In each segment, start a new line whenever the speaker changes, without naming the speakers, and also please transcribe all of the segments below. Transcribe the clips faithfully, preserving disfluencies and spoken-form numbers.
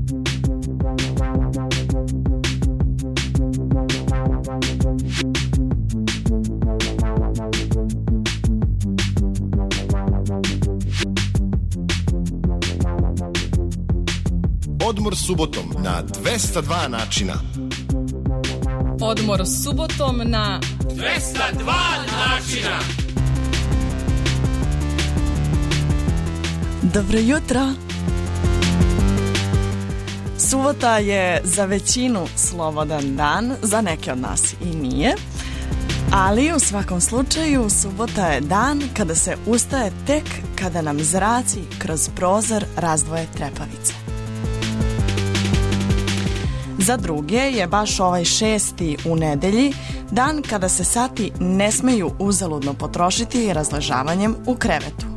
Odmor subotom na dvesta dva načina.
Odmor subotom na
dvesta dva načina.
Dobro jutro. Subota je za većinu slobodan dan, za neke od nas i nije. Ali u svakom slučaju subota je dan kada se ustaje tek kada nam zraci kroz prozor razdvoje trepavice. Za druge je baš ovaj šesti u nedelji dan kada se sati ne smeju uzaludno potrošiti razležavanjem u krevetu.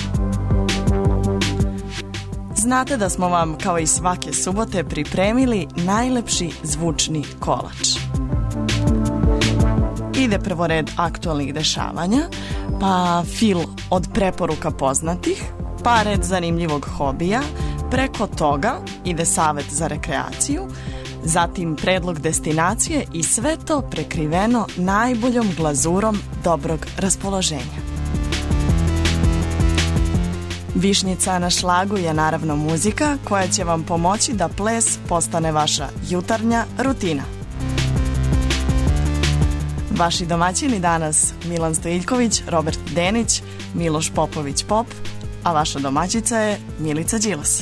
Znate da smo vam kao i svake subote pripremili najlepši zvučni kolač. Ide prvo red aktualnih dešavanja, pa fil od preporuka poznatih, pa red zanimljivog hobija, preko toga ide savet za rekreaciju, zatim predlog destinacije i sve to prekriveno najboljom glazurom dobrog raspoloženja. Višnjica na šlagu je naravno muzika koja će vam pomoći da ples postane vaša jutarnja rutina. Vaši domaćini danas Milan Stojiljković, Robert Denić, Miloš Popović Pop, a vaša domaćica je Milica Đilas.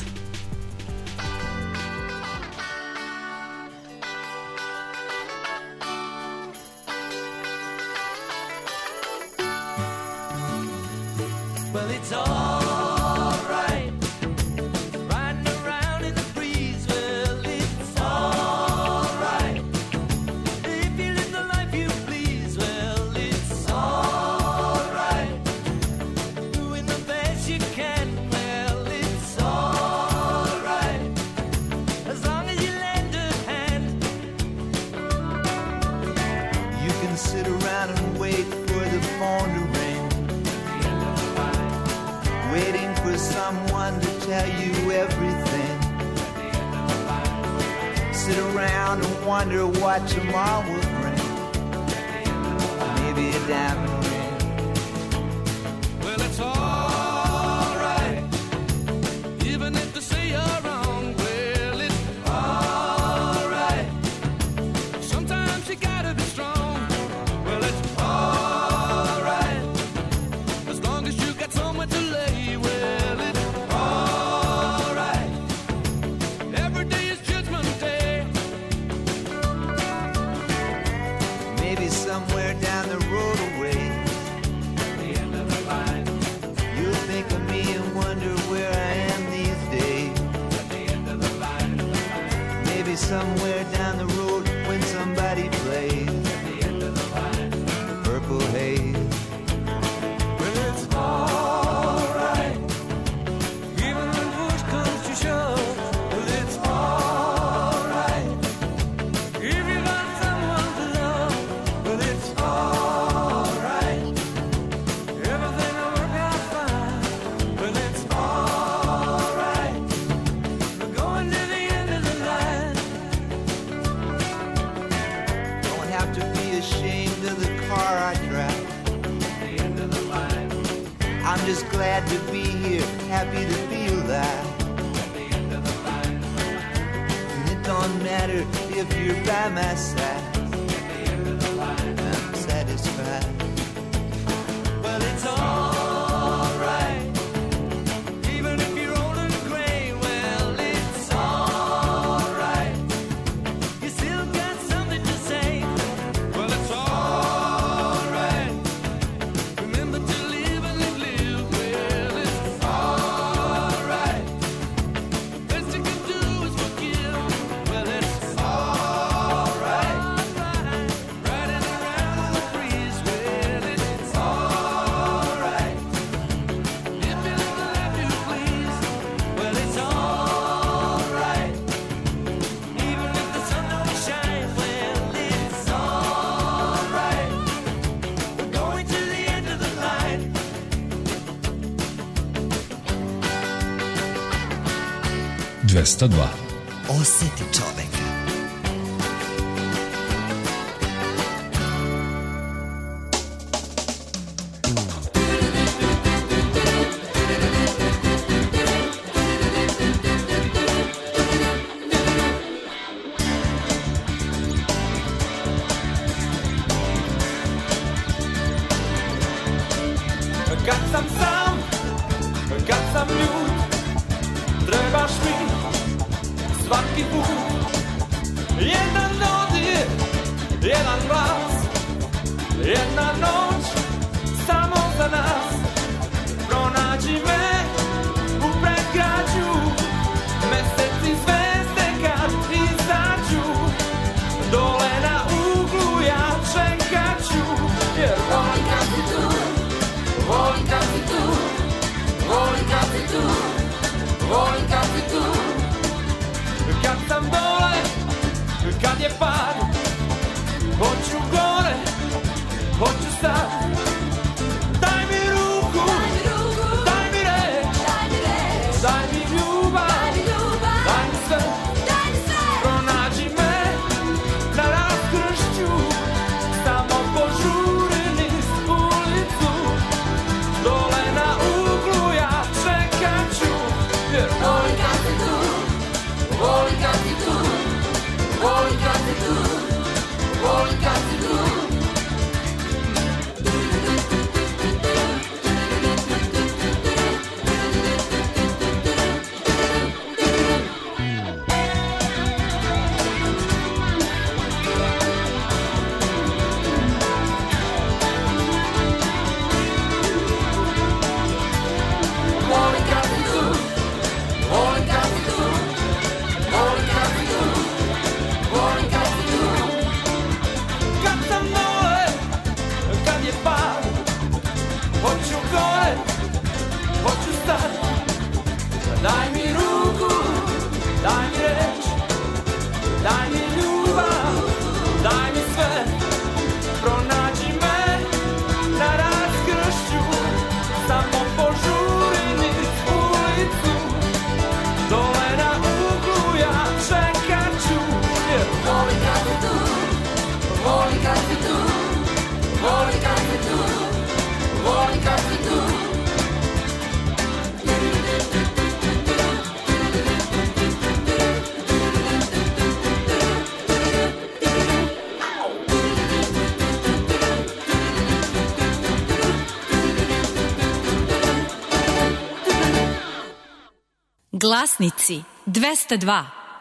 dvesta dva.
oseti čoveka.
Kad sam sam, kad sam ljud, trebaš mi svaki put. Jedan dodir, jedan glas, jedna noć samo za nas. Pronađi me u predgrađu, meseci zvezde kad izađu. Dole na uglu ja čekat ću, jer volim kad si tu. Volim kad si tu, volim kad si tu, volim kad si tu. Kad sam dole, kad je pad, hoću gore, hoću sad. Daj mi ruku, daj mi reč, daj mi ljubav, daj mi sve. Pronađi me na raskršću, samo požuri niz ulicu. Dole na uglu ja čekat ću, jer volim kad si tu, volim kad si tu, volim kad si tu, volim kad si tu. Volim kad si tu, volim kad si tu, volim kad si tu, volim kad si tu. Kad sam dole, kad je pad, hoću gore, hoću sad. Daj mi ruku, daj mi reč, daj mi ljubav, daj mi sve. Pronađi me na raskršću, samo požuri niz ulicu. Dole na uglu ja čekat ću, jer volim kad si tu, volim kad si tu, volim kad si tu, volim kad si tu.
Glasnici dvesta dva.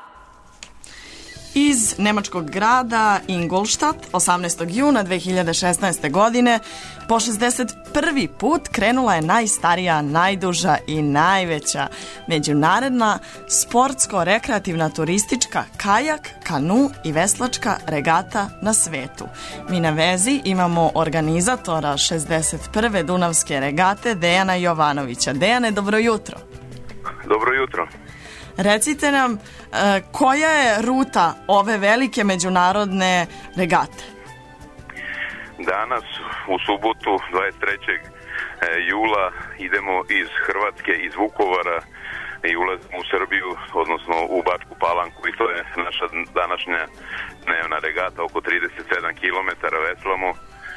Iz nemačkog grada Ingolstadt osamnaestog juna dve hiljade šesnaeste. godine po šezdeset prvi put krenula je najstarija, najduža i najveća međunarodna sportsko-rekreativna turistička kajak, kanu i veslačka regata na svetu. Mi na vezi imamo organizatora šezdeset prve Dunavske regate Dejana Jovanovića. Dejane, dobro jutro.
Dobro jutro.
Recite nam, e, koja je ruta ove velike međunarodne regate?
Danas, u subotu, dvadeset trećeg jula, idemo iz Hrvatske, iz Vukovara i ulazimo u Srbiju, odnosno u Bačku Palanku, i to je naša današnja dnevna regata, oko trideset sedam kilometara veslamo.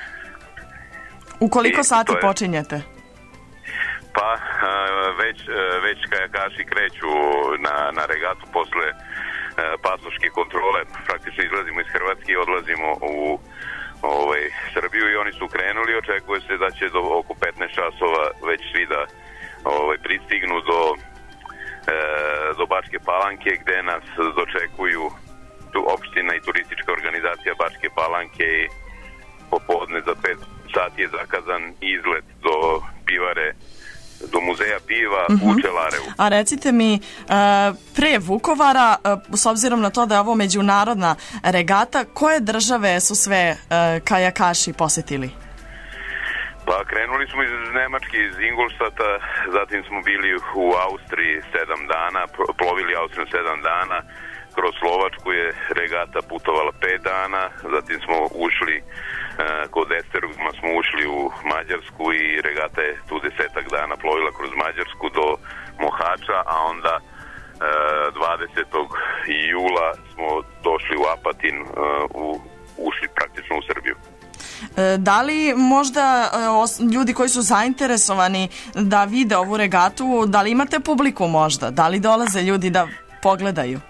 U koliko
I
sati
je...
počinjete?
Pa već, već kajakaši kreću na, na regatu posle pasoške kontrole. Praktično izlazimo iz Hrvatske i odlazimo u ovaj, Srbiju i oni su krenuli. Očekuje se da će do oko petnaest časova već svi da ovaj, pristignu do, e, do Bačke Palanke, gde nas dočekuju tu opština i turistička organizacija Bačke Palanke i popodne za pet sati je zakazan izlet do pivare, do muzeja piva uh-huh. u Čelarevu.
A recite mi, pre Vukovara, s obzirom na to da je ovo međunarodna regata, koje države su sve kajakaši posetili?
Pa krenuli smo iz Nemačke, iz Ingolstadta, zatim smo bili u Austriji sedam dana, plovili Austriju sedam dana, kroz Slovačku je regata putovala pet dana, zatim smo ušli kod Esterguma smo ušli u Mađarsku i regata je tu desetak dana plovila kroz Mađarsku do Mohača, a onda dvadesetog smo došli u Apatin, u, ušli praktično u Srbiju.
Da li možda ljudi koji su zainteresovani da vide ovu regatu, da li imate publiku možda? Da li dolaze ljudi da pogledaju?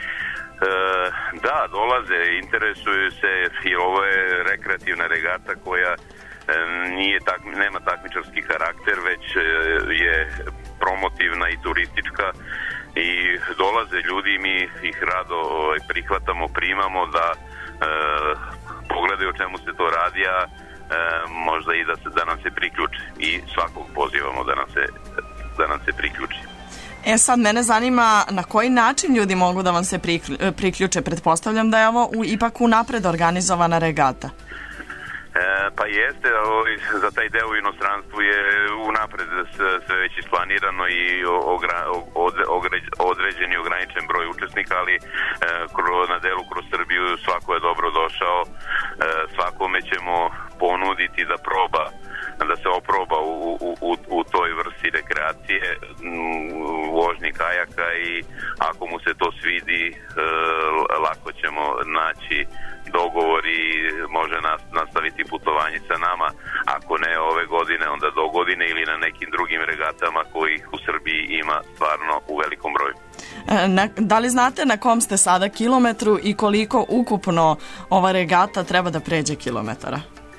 Da, dolaze, interesuju se, i ovo je rekreativna regata koja nije tak, nema takmičarski karakter, već je promotivna i turistička i dolaze ljudi, mi ih rado prihvatamo, primamo da e, pogledaju o čemu se to radi, a e, možda i da, se, da nam se priključi, i svakog pozivamo da nam se, da nam se priključi.
E sad, mene zanima na koji način ljudi mogu da vam se priključe. Pretpostavljam da je ovo u, ipak unapred organizovana regata.
E, pa jeste, ovaj, za taj deo u inostranstvu je unapred sve već isplanirano i ogra, od, ogređ, određen i ograničen broj učesnika, ali e, kro, na delu kroz Srbiju svako je dobro došao, e, svakome ćemo ponuditi da proba, da se oproba u, u, u, u toj vrsti rekreacije, vožnji kajaka, i ako mu se to svidi, e, lako ćemo naći dogovor i može nas, nastaviti putovanje sa nama, ako ne ove godine, onda do godine, ili na nekim drugim regatama kojih u Srbiji ima stvarno u velikom broju.
Na, da li znate na kom ste sada kilometru i koliko ukupno ova regata treba da pređe kilometara?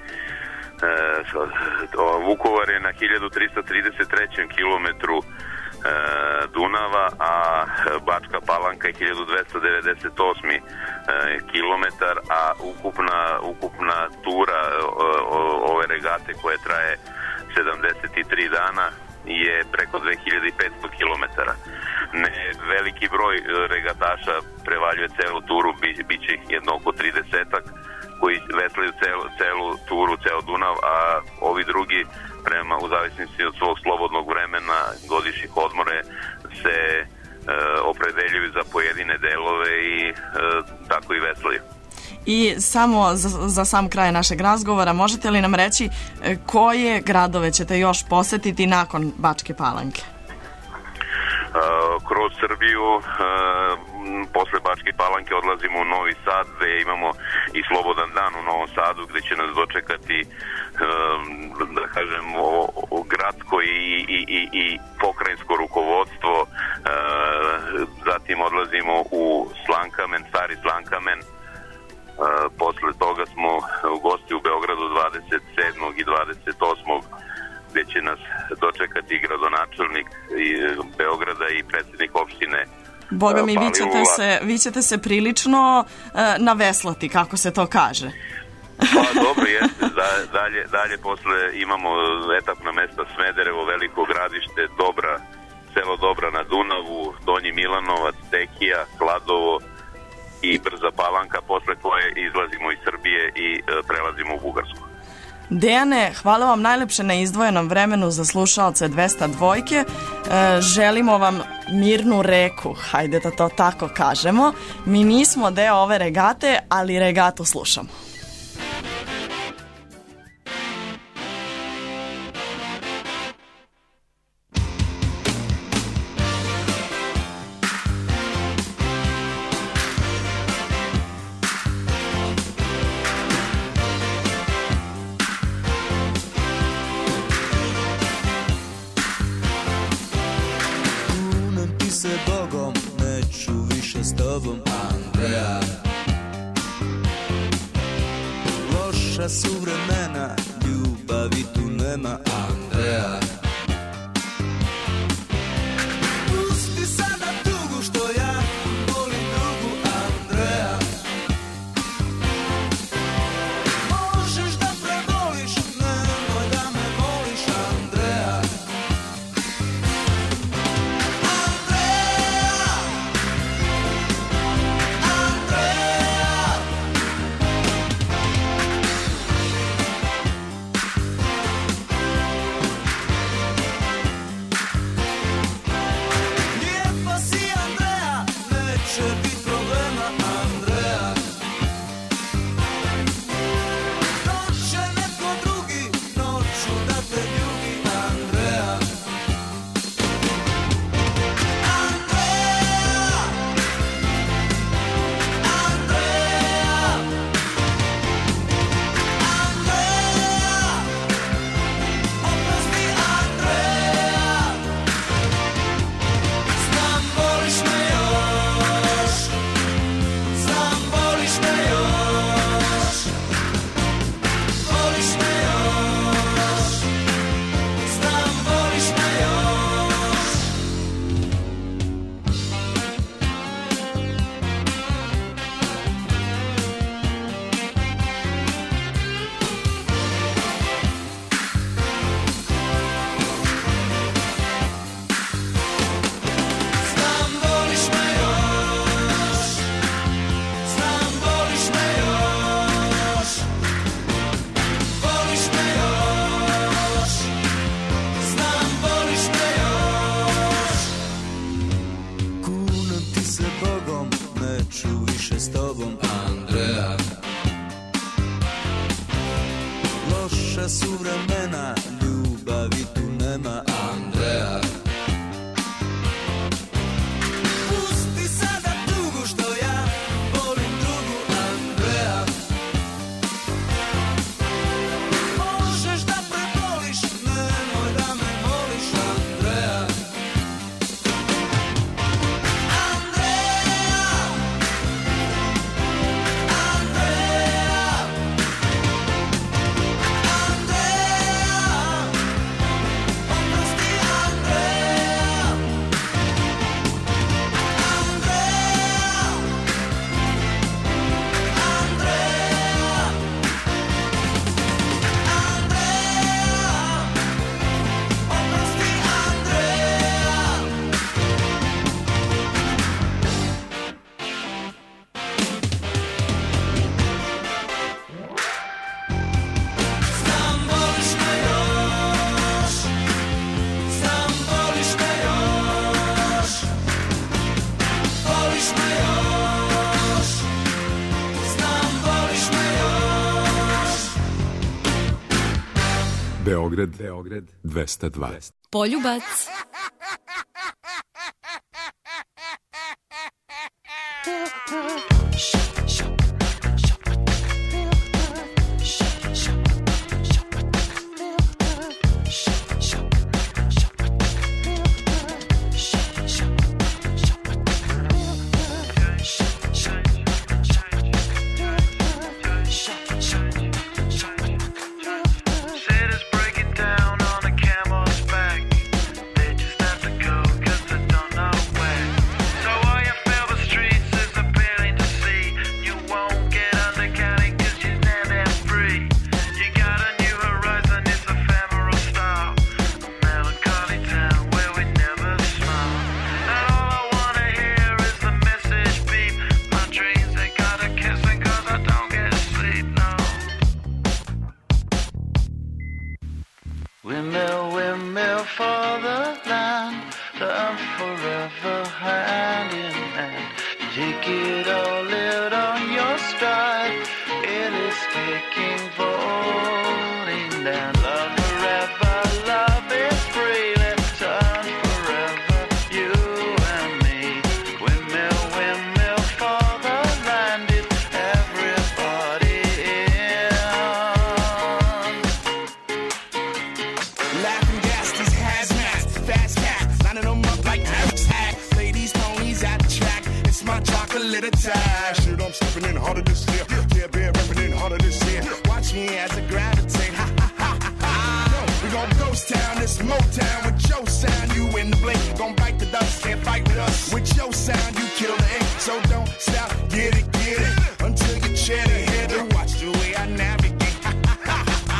E, Vukovar je na hiljadu trista trideset trećem kilometru e, Dunava, a Bačka Palanka je hiljadu dvesta devedeset osmi e, kilometar, a ukupna, ukupna tura e, ove regate koja traje sedamdeset tri dana je preko dve hiljade petsto kilometara. Ne, veliki broj regataša prevaljuje celu turu, bi, bit će ih jedno oko tridesetak koji veslaju celu, celu turu, ceo Dunav, a ovi drugi, prema u zavisnosti od svog slobodnog vremena, godišnjih odmore, se e, opredeljuju za pojedine delove i e, tako i veslaju.
I samo za, za sam kraj našeg razgovora, možete li nam reći koje gradove ćete još posetiti nakon Bačke Palanke?
Uh, kroz Srbiju, uh, posle Bačke Palanke odlazimo u Novi Sad, gde imamo i slobodan dan u Novom Sadu, gde će nas dočekati uh, da kažem o, o gradsko i, i, i, i pokrajinsko rukovodstvo. Uh, zatim odlazimo u Slankamen, Stari Slankamen. Uh, posle toga smo u gosti u Beogradu dvadeset sedmog i dvadeset osmog gde će nas dočekati gradonačelnik Beograda i predsjednik opštine.
Boga mi, vi ćete, se, vi ćete se prilično uh, naveslati, kako se to kaže.
Pa dobro, jeste. Da, dalje, dalje posle imamo etapna mesta Smederevo, Veliko Gradište, Dobra, selo Dobra na Dunavu, Donji Milanovac, Tekija, Kladovo i Brza Palanka, posle koje izlazimo iz Srbije i uh, prelazimo u Bugarsku.
Dejane, hvala vam najlepše na izdvojenom vremenu za slušaoce dvesta dva. E, želimo vam mirnu reku, hajde da to tako kažemo. Mi nismo deo ove regate, ali regatu slušamo.
Andrea, loša su vremena, ljubavi tu nema, Andrea. Pusti sada tugu što ja volim dugu, Andrea. Možeš da preboliš, nemoj da me voliš, Andrea. neću više s tobom, Andrea. Loša su vremena, ljubavi tu nema, Andrea. Pusti sada tugu što ja volim drugu, Andrea. Možeš da preboliš, nemoj da me voliš, Andrea.
Beograd, Beograd dvesta dva.
Poljubac.
Windmill, windmill for the land, I'm forever hand in hand. Take it all, live on your stride. It is taking, falling down. Love forever, love is free. Let's turn forever, you and me. Windmill, windmill for the land, it's everybody in.
Laughing gas, these hazmats, fast cats, lining them up like Alex Hack. Ladies, ponies at the track, it's my chocolate attack. Shit, I'm stepping in harder this year. Yeah, beer repping in harder this year. Watch me as I gravitate. Ha ha ha ha ha. No, we gon' ghost town, this Motown with your sound. You in the blink, gon' bite the dust, can't fight with us. With your sound, you kill the ink, so don't stop. Get it, get it, until you chat it, hit it. Watch the way I navigate. Ha ha ha ha ha.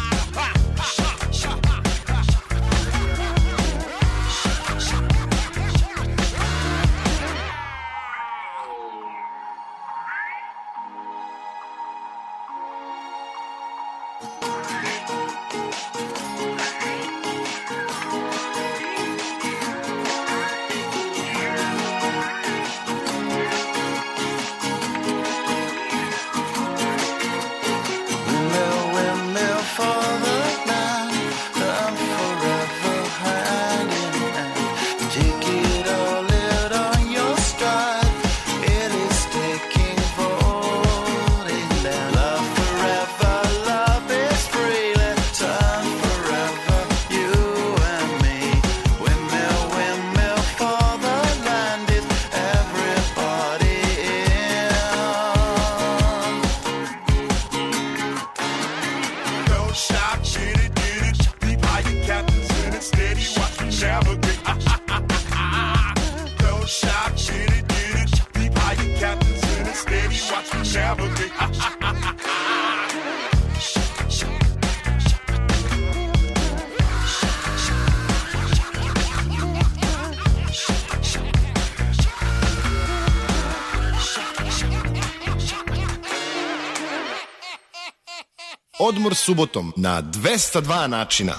Windmill, windmill for the land, I'm forever hand in hand. Take it all, live on your stride. It is taking, falling down. Love forever, love is free. Let's turn forever, you and me. Windmill, windmill for the land, is everybody in.
Don't stop, get it, get it. Deep high captains in it, steady, watch me navigate. Ah, ah, ah, ah, ah. Don't stop, get it, get it. Deep high captains in it, steady, watch me navigate. Ah, ah, ah, ah, ah.
Odmor subotom na dvesta dva načina.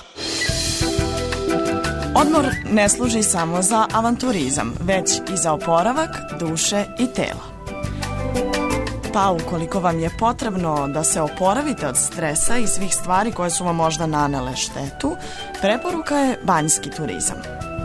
Odmor ne služi samo za avanturizam, već i za oporavak duše i tela. Pa ukoliko vam je potrebno da se oporavite od stresa i svih stvari koje su vam možda nanele štetu, preporuka je banjski turizam.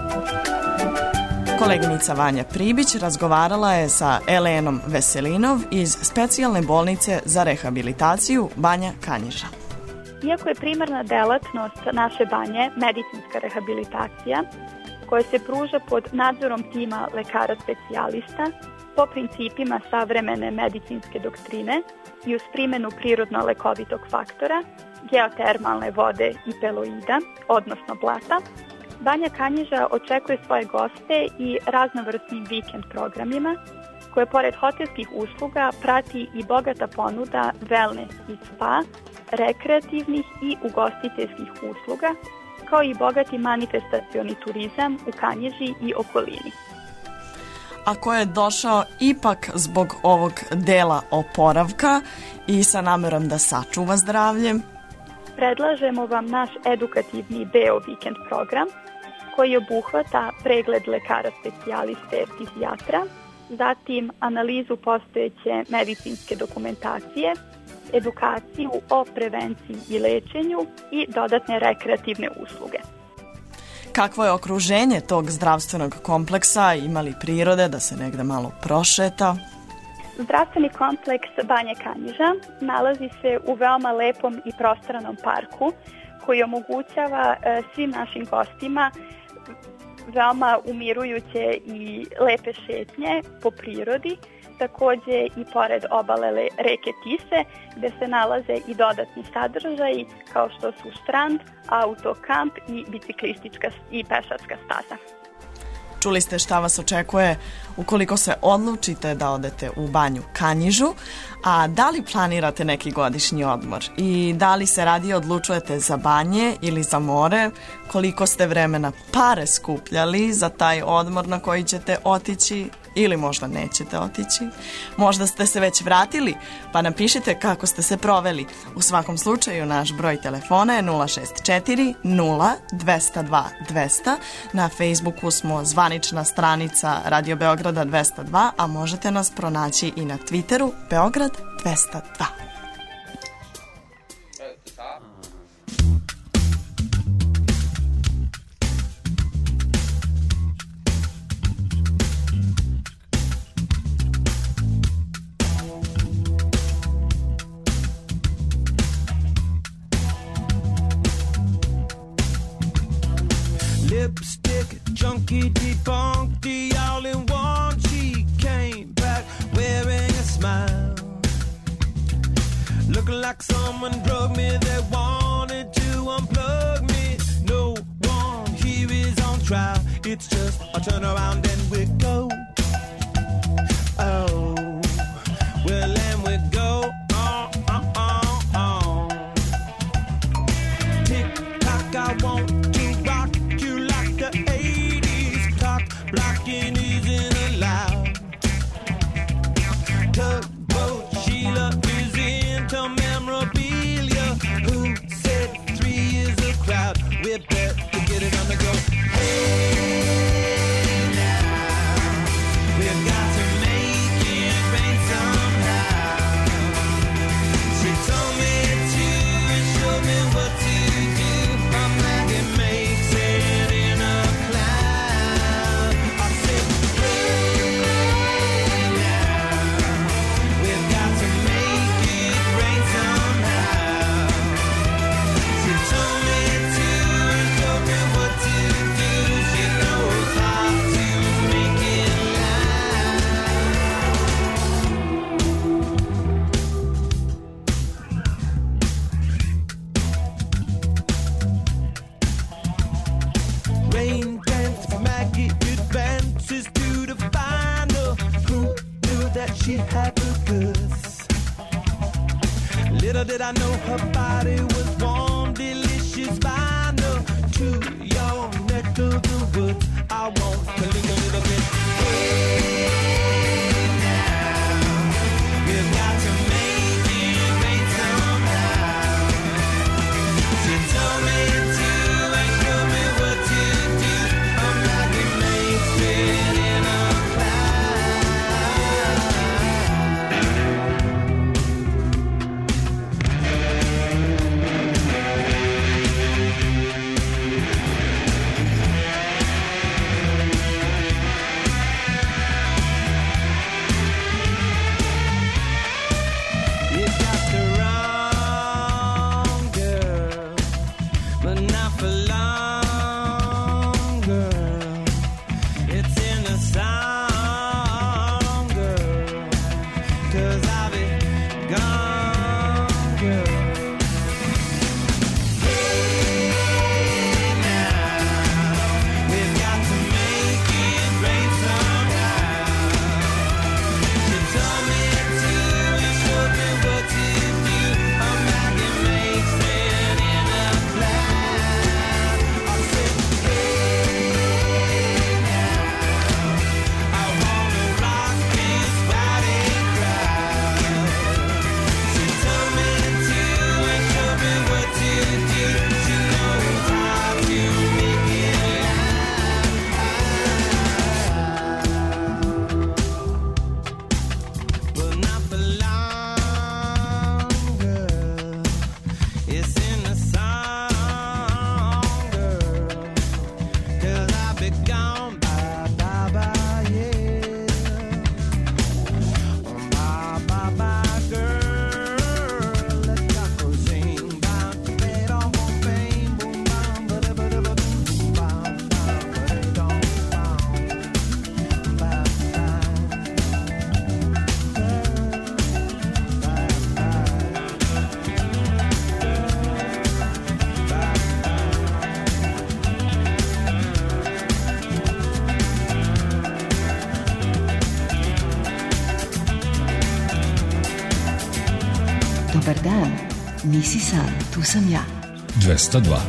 Koleginica Vanja Pribić razgovarala je sa Elenom Veselinov iz specijalne bolnice za rehabilitaciju Banja Kanjiža.
Iako je primarna delatnost naše banje medicinska rehabilitacija, koja se pruža pod nadzorom tima lekara specijalista, po principima savremene medicinske doktrine i uz primjenu prirodno lekovitog faktora, geotermalne vode i peloida, odnosno blata, Banja Kanjiža očekuje svoje goste i raznovrsnim vikend programima, koje pored hotelskih usluga prati i bogata ponuda wellness i spa, rekreativnih i ugostiteljskih usluga, kao i bogati manifestacioni turizam u Kanjiži i okolini.
A ko je došao ipak zbog ovog dela oporavka i sa namerom da sačuva zdravlje,
predlažemo vam naš edukativni deo vikend program, koji obuhvata pregled lekara specijaliste fizijatra, zatim analizu postojeće medicinske dokumentacije, edukaciju o prevenciji i lečenju i dodatne rekreativne usluge.
Kakvo je okruženje tog zdravstvenog kompleksa? Ima li prirode da se negde malo prošeta?
Zdravstveni kompleks Banje Kanjiža nalazi se u veoma lepom i prostranom parku koji omogućava e, svim našim gostima veoma umirujuće i lepe šetnje po prirodi, takođe i pored obale reke Tise, gde se nalaze i dodatni sadržaji kao što su strand, autokamp i biciklistička i pešačka staza.
Čuli ste šta vas očekuje ukoliko se odlučite da odete u Banju Kanjižu, a da li planirate neki godišnji odmor i da li se radije odlučujete za banje ili za more, koliko ste vremena pare skupljali za taj odmor na koji ćete otići ili možda nećete otići. Možda ste se već vratili, pa napišite kako ste se proveli. U svakom slučaju naš broj telefona je nula šest četiri nula dvesta dva dvesta. Na Facebooku smo zvanična stranica Radio Beograda dvesta dva, a možete nas pronaći i na Twitteru Beograd dvesta dva.
Lipstick, junkie, debunked the all-in-one. She came back wearing a smile, looking like someone drugged me. They wanted to unplug me. No one here is on trial. It's just a turn around and we go. Oh, well, and we go on, on, on, on. Tick-tock, I want blocking isn't allowed. Tugboat Sheila is into memorabilia. Who said three is a crowd? We better get it on the go. Hey now, we've got to make it rain somehow. She told me to and showed me what to do. I'm like it makes it in a cloud. Rain dance, Maggie advances to the final. Who knew that she had the goods? Little did I know her body was warm, delicious vinyl. To your neck of the woods, I want to linger a little bit. Hey now, we've got to make it rain somehow. She told me to and showed me what to do. I'm like it makes it in a cloud. 'cause I'll be gone, girl.
Dobar dan, nisi sam, tu sam ja.
dvesta dva.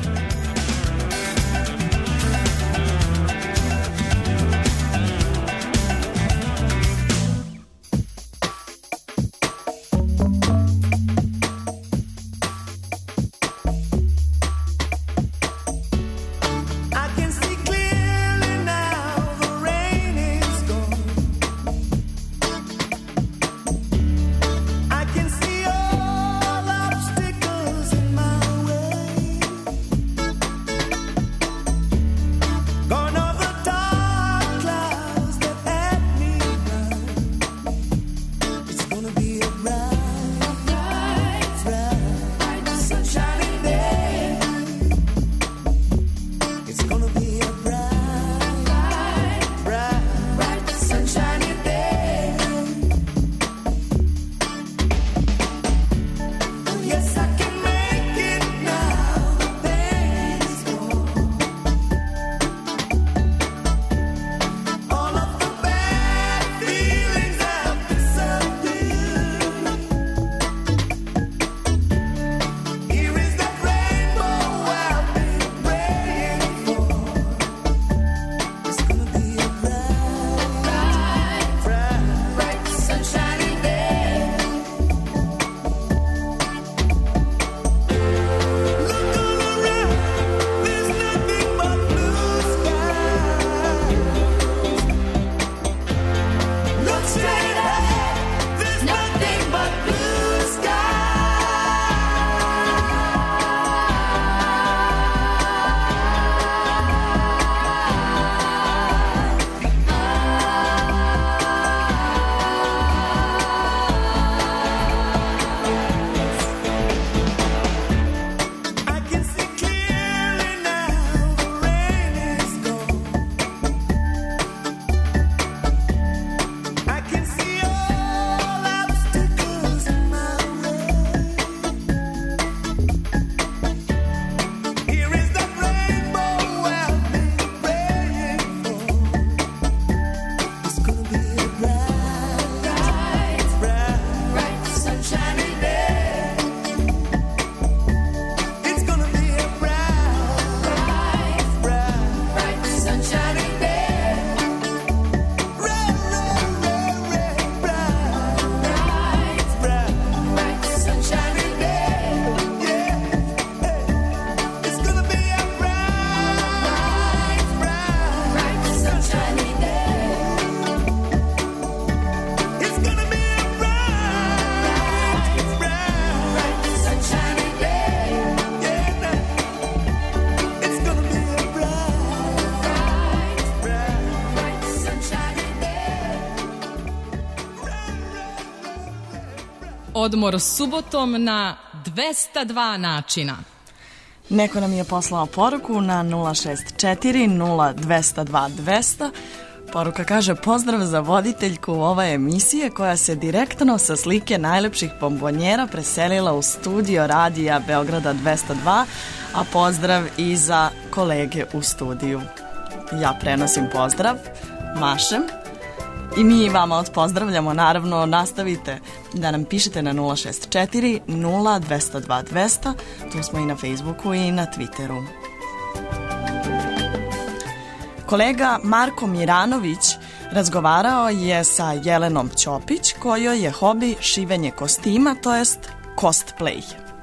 Odmor subotom na dvesta dva načina.
Neko nam je poslao poruku na nula šest četiri nula dva nula dva dvesta. Poruka kaže: pozdrav za voditeljku ove emisije koja se direktno sa slike najlepših bombonjera preselila u studio radija Beograda dvesta dva, a pozdrav i za kolege u studiju. Ja prenosim pozdrav, mašem. I mi vama odpozdravljamo, naravno nastavite da nam pišete na nula šest četiri nula dvesta dva dvesta, tu smo i na Facebooku i na Twitteru. Kolega Marko Miranović razgovarao je sa Jelenom Ćopić, kojoj je hobi šivenje kostima, to jest cosplay.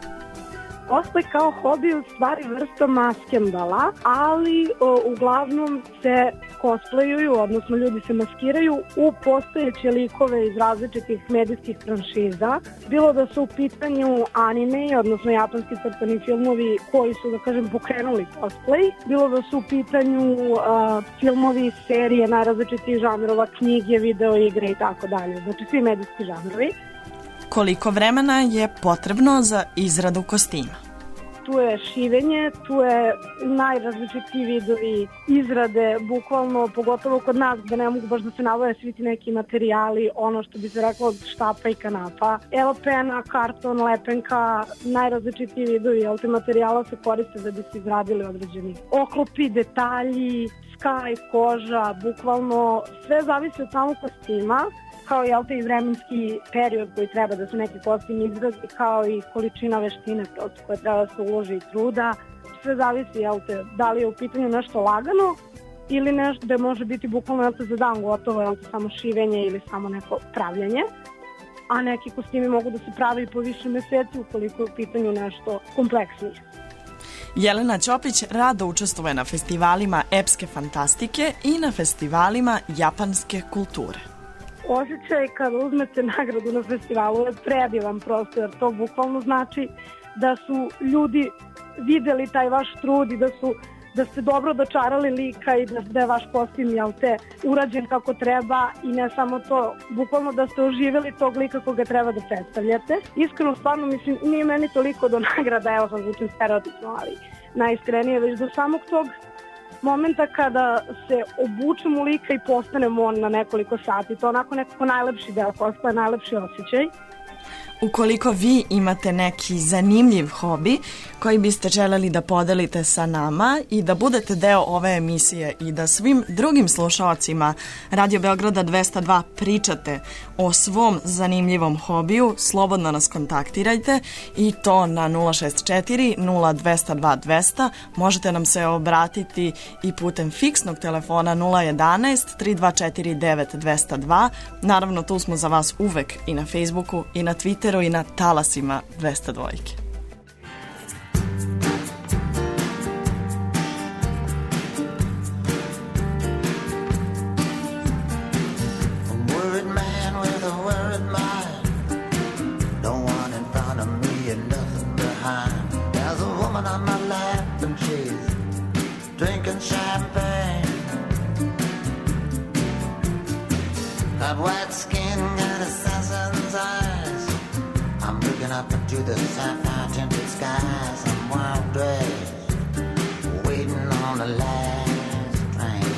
Cosplay kao hobi u stvari vrsta maskembala, ali o, uglavnom se cosplayuju, odnosno ljudi se maskiraju u postojeće likove iz različitih medijskih franšiza. Bilo da su u pitanju anime, odnosno japanski crtani filmovi koji su, da kažem, pokrenuli cosplay. Bilo da su u pitanju a, filmovi, serije, najrazličitih žanrova, knjige, video igre i tako dalje. Znači svi medijski žanrovi.
Koliko vremena je potrebno za izradu kostima?
Tu je šivenje, tu je najrazličitiji vidovi izrade, bukvalno, pogotovo kod nas gde ne mogu baš da se navoje svi ti neki materijali, ono što bi se reklo od štapa i kanapa. Evo pena, karton, lepenka, najrazličitiji vidovi, jel te materijala se koriste da bi se izradili određeni oklopi, detalji, skaj, koža, bukvalno sve zavisi od samog kostima, kao jel te i vremenski period koji treba da se neki kostim izradi, kao i količina veštine prosto koja treba da se uloži i truda. Sve zavisi jel te, da li je u pitanju nešto lagano ili nešto da može biti bukvalno jel te za dan gotovo, jel te samo šivenje ili samo neko pravljanje. A neki kostimi mogu da se pravi i po više meseci ukoliko je u pitanju nešto kompleksnije.
Jelena Ćopić rado učestvuje na festivalima epske fantastike i na festivalima japanske kulture.
Osjećaj kada uzmete nagradu na festivalu je predivan prosto, jer to bukvalno znači da su ljudi videli taj vaš trud i da su da ste dobro dočarali lika i da, da je vaš kostim jel te, urađen kako treba i ne samo to, bukvalno da ste oživjeli tog lika koga treba da predstavljate. Iskreno, stvarno, mislim, nije meni toliko do nagrada, evo sam zvučim stereotipno, ali najiskrenije, već do samog tog momenta kada se obučem u lika i postanem on na nekoliko sati. To je onako nekako najlepši deo posla, najlepši osjećaj.
Ukoliko vi imate neki zanimljiv hobi koji biste želeli da podelite sa nama i da budete deo ove emisije i da svim drugim slušalcima Radio Beograda dvesta dva pričate o svom zanimljivom hobiju, slobodno nas kontaktirajte i to na nula šest četiri nula dvesta dva dvesta. Možete nam se obratiti i putem fiksnog telefona nula jedanaest tri dva četiri devet dvesta dva. Naravno, tu smo za vas uvek i na Facebooku i na Twitteru i na talasima dvesta dva.
Drinking champagne, got white skin, got assassin's eyes. I'm looking up into the sapphire tinted skies. I'm wild dressed, waiting on the last train.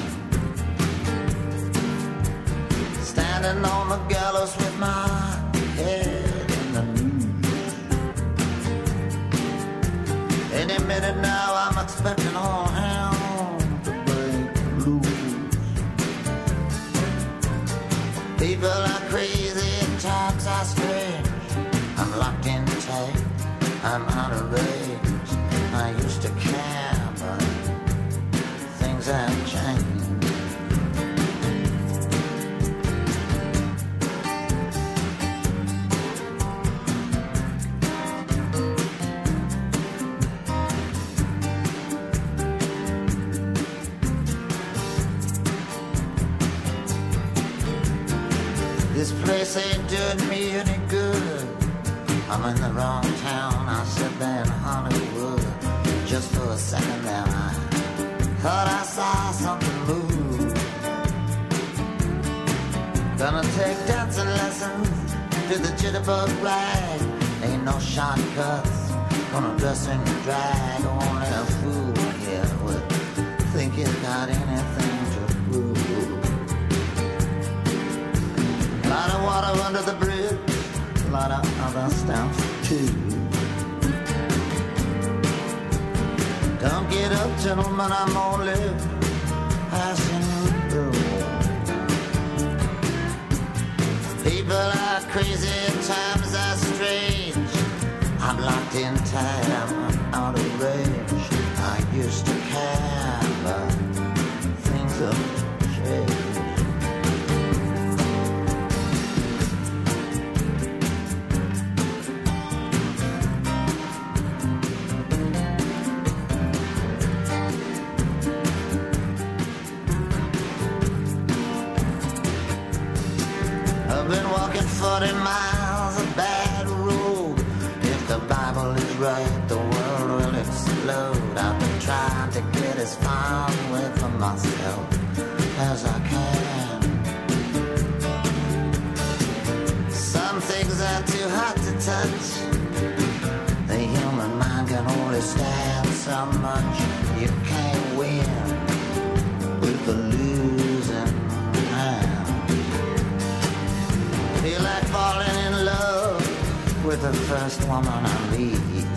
Standing on the gallows with my head in the news. Any minute now I'm expecting all hell to break loose. People are crazy and times are strange. I'm locked in tight, I'm out of range. I used to care, but things have changed. This place ain't doing me any good. I'm in the wrong town, I sit there in Hollywood. Just for a second there I thought I saw something move. Gonna take dancing lessons to the jitterbug rag. Ain't no shortcuts, gonna dress in drag. Only a fool here would think he's got anything to prove. the water under the bridge, a lot of other stuff too. Don't get up, gentlemen, I'm only passing through. People are crazy, times are strange. I'm locked in tight, I'm out of range. I used to care, but things have changed. I've been walking forty miles of bad road. If the Bible is right, the world will explode. I've been trying to get as far away from myself as I can. Some things are too hot to touch. The human mind can only stand so much. You can't win with the losing hand. Feel like falling in love with the first woman I meet.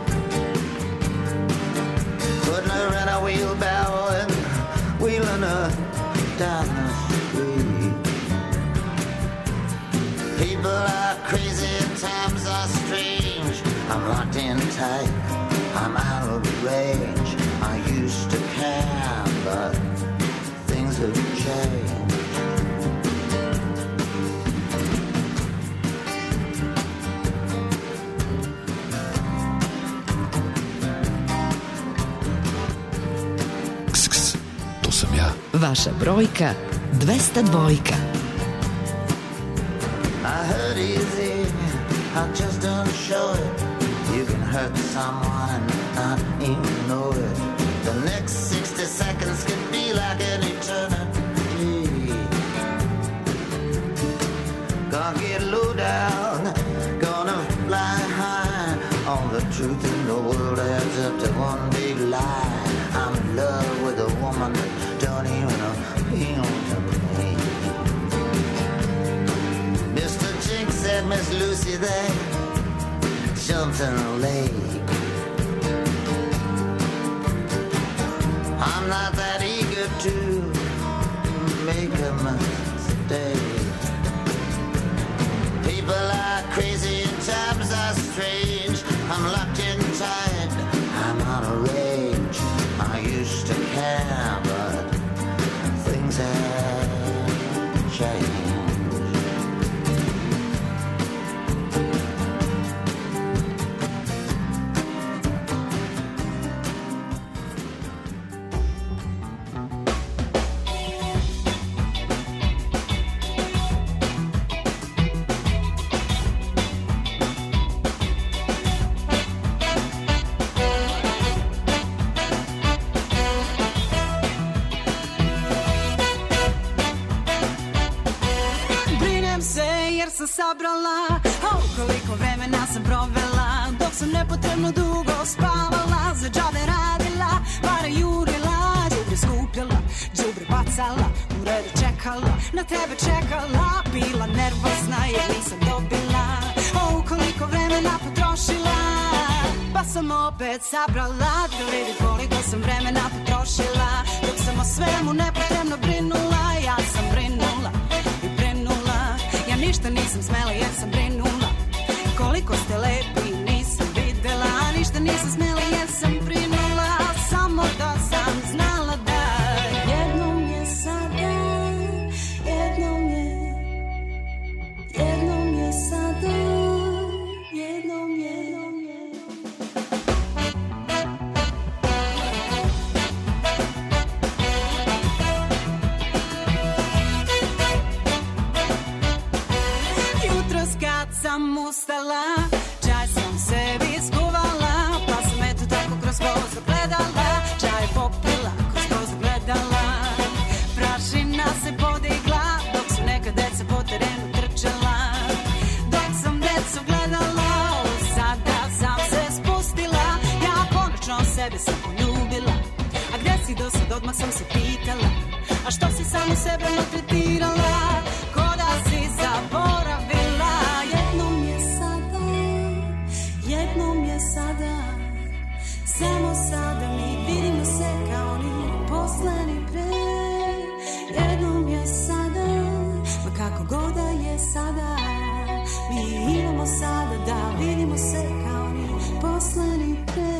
Putting her in a wheelbarrow and wheeling her down the street. People are crazy, times are strange. I'm locked in tight, I'm out of range. I used to care, but things have changed.
Vaša brojka dvesta dva.
I heard easy, I just don't show it. You can hurt someone and not even know it. The next sixty seconds could be like an eternity. Gonna get low down, gonna fly high. All the truth in the world adds up to one big lie. I'm in love with a woman that don't even appeal to me. Mister Jinx said Miss Lucy there jumped in a lake. I'm not that eager to make a mistake. People are crazy and times are strange. I'm locked in tight, I'm out of range. I used to care, but things have changed.
Sam sabrala, oh, koliko vremena sam provela, dok sam nepotrebno dugo spavala, za džabe radila, pare jurila, đubre skupljala, đubre bacala, u redu čekala, na tebe čekala, bila nervozna jer nisam dobila, oh, koliko vremena potrošila, pa sam opet sabrala, da vidim koliko sam vremena potrošila, dok sam o svemu nepotrebno brinula, ja sam brinula i brinula. Ništa nisam smela jer sam brinula. Koliko ste lepi nisam videla. Ništa nisam smela jer sam brinula. Samo da sam znala da jednom je sada, jednom je, jednom je sada, jednom je, jednom je. Kad sam ustala, čaj sam sebi skuvala, pa sam eto tako kroz prozor gledala, čaj popila kroz prozor gledala, prašina se podigla, dok su neka deca po terenu trčala, dok sam decu gledala, sada sam se spustila, ja konačno sebe sam poljubila, a gde si do sad odmah sam se pitala, a što si samo sebe maltretirala, ko da si zaboravila. Mi imamo sada da vidimo se kao ni posle ni pre.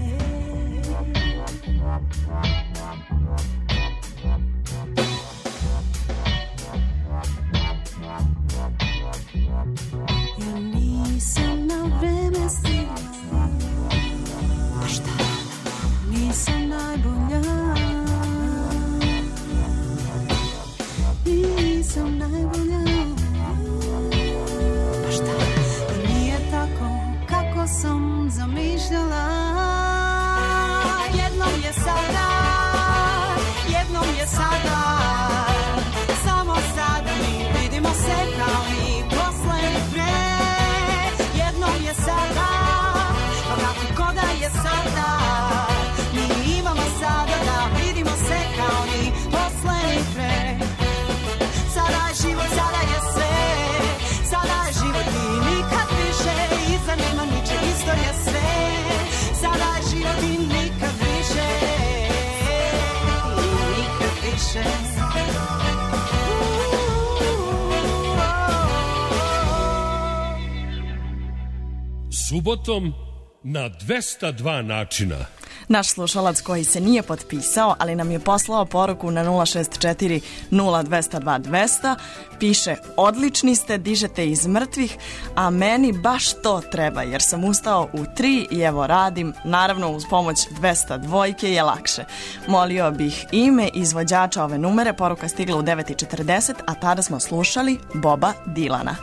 Ja nisam na vreme stigla. Pa šta? Nisam najbolja. Nisam najbolja. Pa šta? Nije tako kako sam zamišljala. Jednom je sada, jednom je sada, samo sada mi vidimo se kao i posle i pre. Jednom je sada, kako koda je sada, mi imamo sada da vidimo se kao i posle i pre. Sada je život, sada je sve, sada je život i nikad više, iza nema niče, isto je sve. Sada je život i nikad više, i nikad više.
Subotom na dvesta dva načina.
Naš slušalac koji se nije potpisao, ali nam je poslao poruku na nula šest četiri nula dva nula dva dva nula nula piše: odlični ste, dižete iz mrtvih, a meni baš to treba jer sam ustao u tri i evo radim, naravno uz pomoć dvesta dvojke je lakše. Molio bih ime izvođača ove numere, poruka stigla u devet i četrdeset, a tada smo slušali Boba Dilana.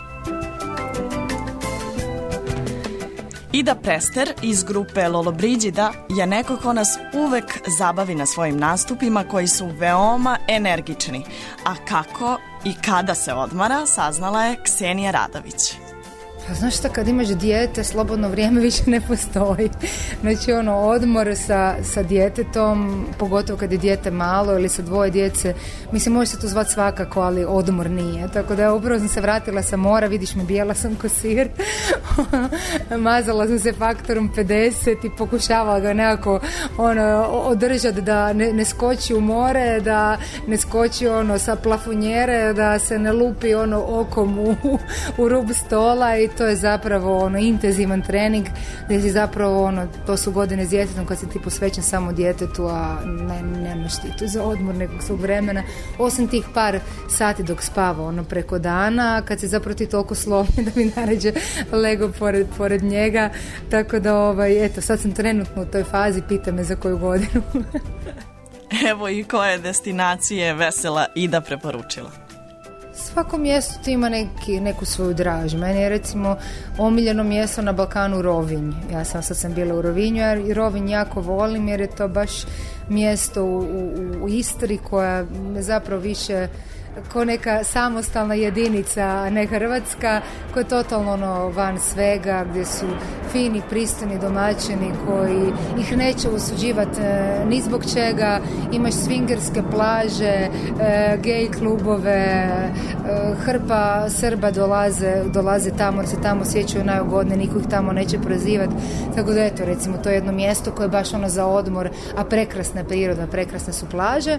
Ida Prester iz grupe Lollobrigida je neko ko nas uvek zabavi na svojim nastupima koji su veoma energični. A kako i kada se odmara, saznala je Ksenija Radović.
Pa znaš šta, kad imaš dijete, slobodno vrijeme više ne postoji. Znači ono, odmor sa, sa djetetom, pogotovo kad je dijete malo ili sa dvoje djece, mislim, može se to zvati svakako, ali odmor nije. Tako da upravo sam se vratila sa mora, vidiš me, bijela sam ko sir. Mazala sam se faktorom pedeset i pokušavala ga nekako ono, održati da ne, ne skoči u more, da ne skoči ono sa plafonjere, da se ne lupi ono okom u, u rub stola. I to je zapravo ono intenzivan trening gdje si zapravo ono, to su godine s djetetom kad si ti posvećen samo djetetu, a ne, nemaš ti tu za odmor nekog svog vremena, osim tih par sati dok spava ono preko dana, kad se zapravo ti toliko slomni da mi naređe lego pored, pored njega, tako da ovaj, eto, sad sam trenutno u toj fazi, pita me za koju godinu.
Evo i koje destinacije vesela Ida preporučila.
Svako mjesto ti ima neki, neku svoju draž. Meni je recimo omiljeno mjesto na Balkanu Rovinj. Ja sam sad sam bila u Rovinju, jer Rovinj jako volim jer je to baš mjesto u, u, u Istri koja me zapravo više ko neka samostalna jedinica, a ne Hrvatska, koja je totalno ono van svega, gdje su fini, pristojni domaćini koji ih neće osuđivati e, ni zbog čega. Imaš swingerske plaže, e, gej klubove, e, hrpa Srba dolaze, dolaze tamo, jer se tamo sjećaju najugodnije, niko ih tamo neće prozivati. Tako da eto, recimo, to je jedno mjesto koje je baš ono za odmor, a prekrasna priroda, prekrasne su plaže.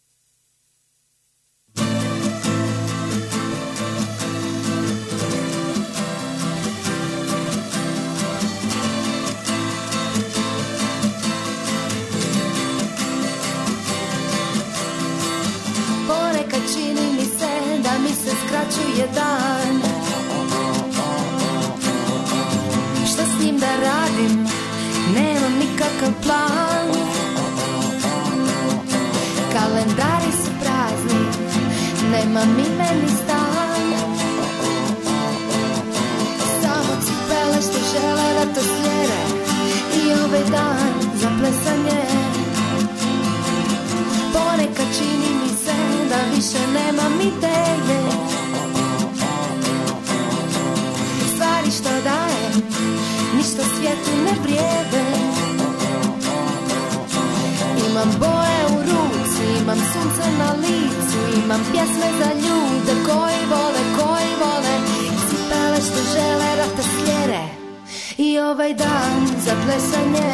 Čini mi se da mi se skraćuje dan. Šta s njim da radim? Nemam nikakav plan. Kalendari su prazni, nemam ime ni stan. Samo cipele što žele da to sljere i ovaj dan za plesanje. Ponekad čini mi se da više nemam ideje. Stvari što dajem ništa svijetu ne vrijede. Imam boje u ruci, imam sunce na licu, imam pjesme za ljude koji vole, koji vole, cipele što žele da te slijede i ovaj dan za plesanje.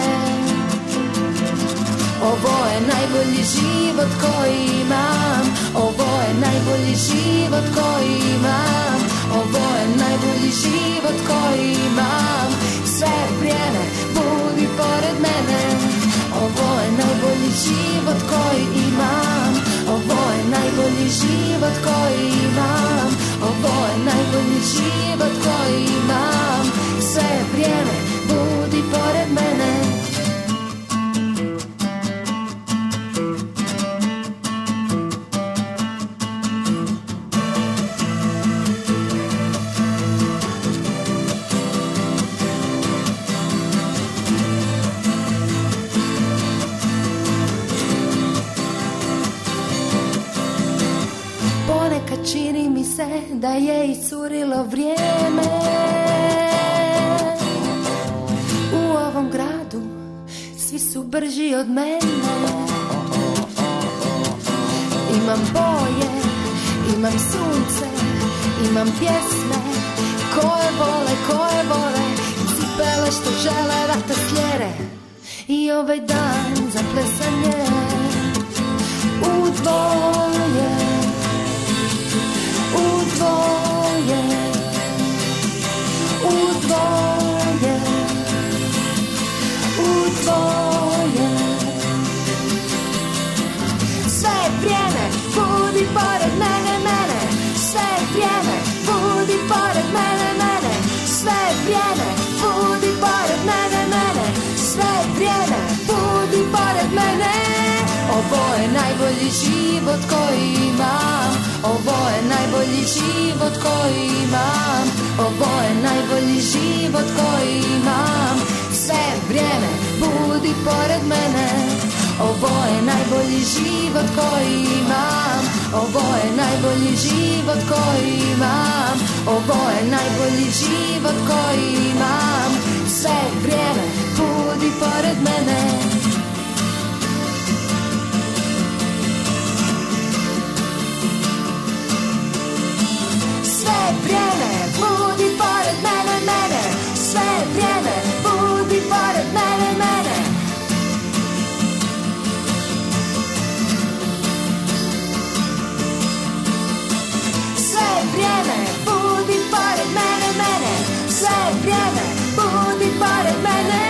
Ovo je najbolji život koji imam, ovo je najbolji život koji imam, ovo je najbolji život koji imam. Sve vrijeme budi pored mene, ovo je najbolji život koji imam. Ovo je najbolji život koji imam. Ovo je najbolji život koji imam. Sve vrijeme budi pored mene. Čini mi se da je iscurilo vrijeme u ovom gradu, svi su brži od mene. Imam boje, imam sunce, imam pjesme koje vole, koje vole, cipele što žele da te sljere i ovaj dan za plesanje u dvoje. U dvoje, u dvoje, u dvoje. Sve vrijeme budi pored mene, mene. Sve vrijeme budi pored mene, mene. Sve vrijeme budi pored mene, mene. Sve vrijeme budi pored mene. Ovo je najbolji život koji imam. Ovo je najbolji život koji imam. Ovo je najbolji život koji imam. Sve vrijeme budi pored mene. Ovo je najbolji život koji imam. Ovo je najbolji život koji imam. Ovo je najbolji život koji imam. Sve vrijeme budi pored mene. Sve vrijeme budi pored mene, mene. Sve vrijeme budi pored mene, mene. Sve vrijeme budi pored mene, mene. Sve vrijeme budi pored mene.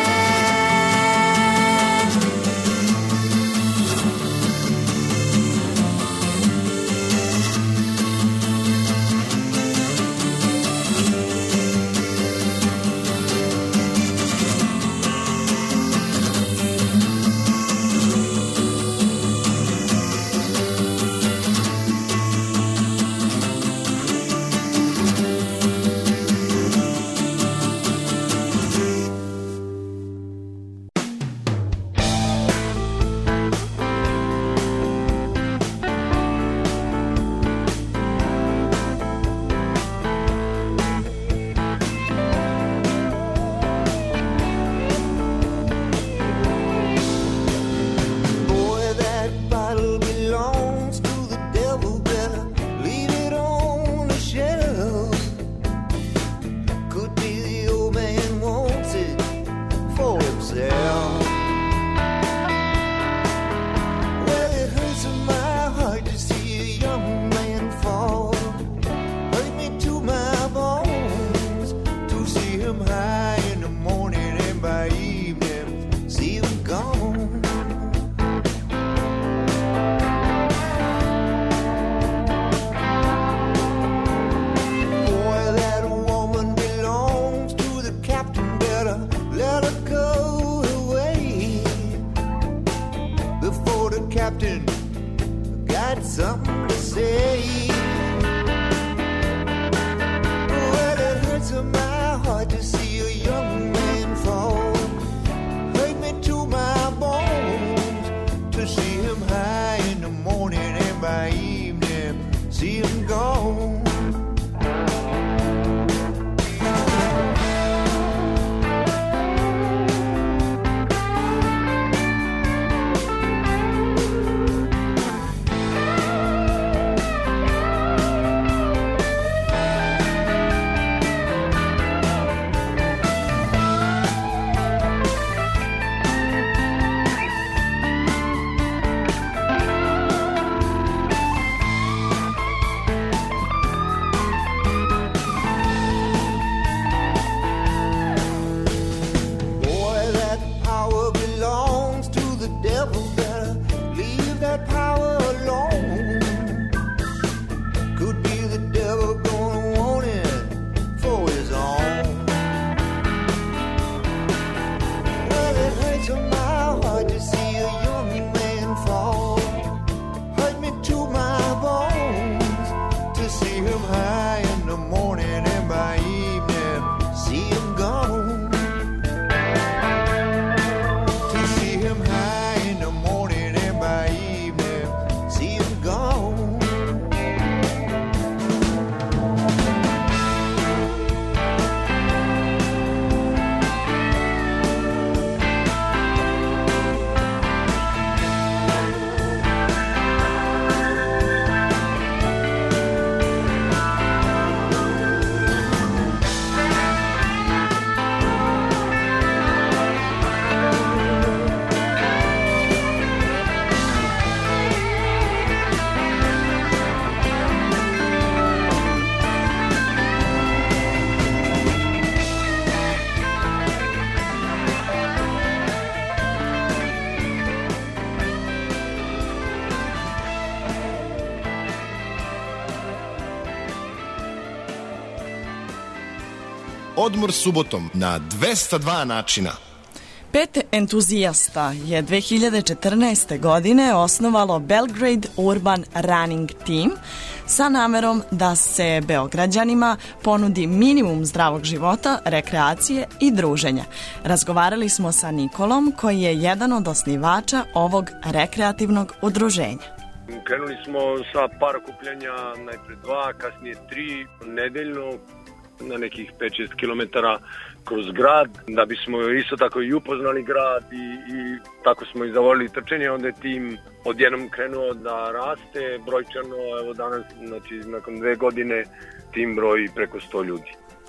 Odmor subotom na dvesta dva načina.
Pet entuzijasta je dve hiljade četrnaeste. godine osnovalo Belgrade Urban Running Team sa namerom da se Beograđanima ponudi minimum zdravog života, rekreacije i druženja. Razgovarali smo sa Nikolom, koji je jedan od osnivača ovog rekreativnog udruženja.
Krenuli smo sa par okupljanja, najpre dva, kasnije tri, nedeljno, na nekih pet šest kilometara kroz grad, da bismo isto tako i upoznali grad i, i tako smo i zavolili trčanje. Onda je tim odjednom krenuo da raste brojčano, evo danas, znači nakon dve godine tim broji preko sto ljudi.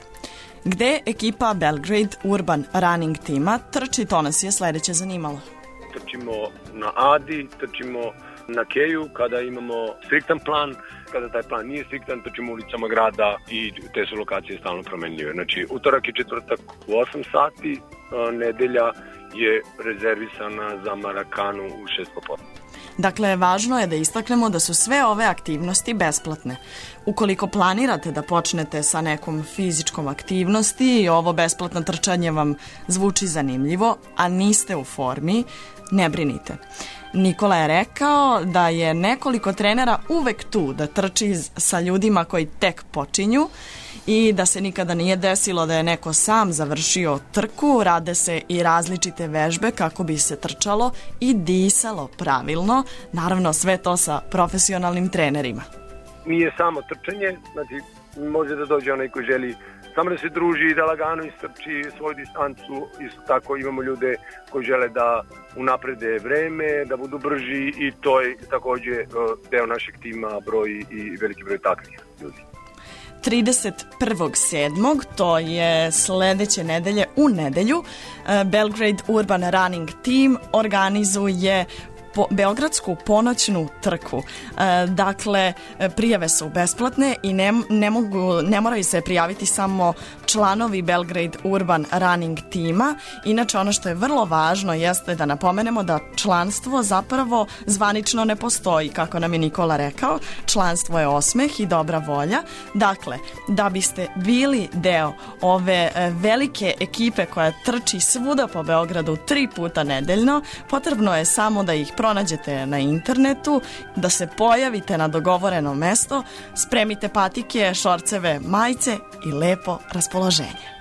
Gde ekipa Belgrade Urban Running Tima trči, to nas je sledeće zanimalo.
Trčimo na Adi, trčimo na Keju kada imamo striktan plan, kada taj plan nije striktan, trčimo ulicama grada i te su lokacije stalno promenljive. Znači, utorak i četvrtak u osam sati, a nedelja je rezervisana za Marakanu u šest popodne.
Dakle, važno je da istaknemo da su sve ove aktivnosti besplatne. Ukoliko planirate da počnete sa nekom fizičkom aktivnosti i ovo besplatno trčanje vam zvuči zanimljivo, a niste u formi, ne brinite. Nikola je rekao da je nekoliko trenera uvek tu da trči sa ljudima koji tek počinju i da se nikada nije desilo da je neko sam završio trku. Rade se i različite vežbe kako bi se trčalo i disalo pravilno. Naravno, sve to sa profesionalnim trenerima.
Nije samo trčanje, znači može da dođe onaj koji želi samo da se druži, da lagano istrči svoju distancu. Isto tako imamo ljude koji žele da unaprede vreme, da budu brži i to je takođe deo našeg tima, broj i veliki broj takvih ljudi.
trideset prvog sedmog to je sledeće nedelje u nedelju, Belgrade Urban Running Team organizuje po, beogradsku ponoćnu trku. E, dakle, prijave su besplatne i ne, ne, mogu, ne moraju se prijaviti samo članovi Belgrade Urban Running tima. Inače, ono što je vrlo važno jeste da napomenemo da članstvo zapravo zvanično ne postoji, kako nam je Nikola rekao. Članstvo je osmeh i dobra volja. Dakle, da biste bili deo ove velike ekipe koja trči svuda po Beogradu tri puta nedeljno, potrebno je samo da ih pronađete na internetu, da se pojavite na dogovoreno mesto, spremite patike, šorceve, majice i lepo raspoloženje.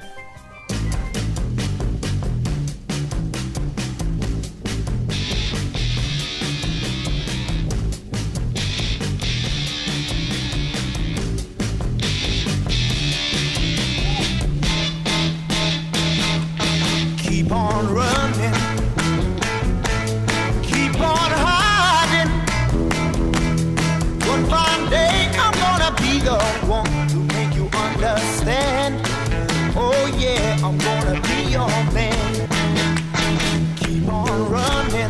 Keep on running, keep on hiding. One fine day I'm gonna be the one to make you understand. Oh yeah, I'm gonna be your man. Keep on running,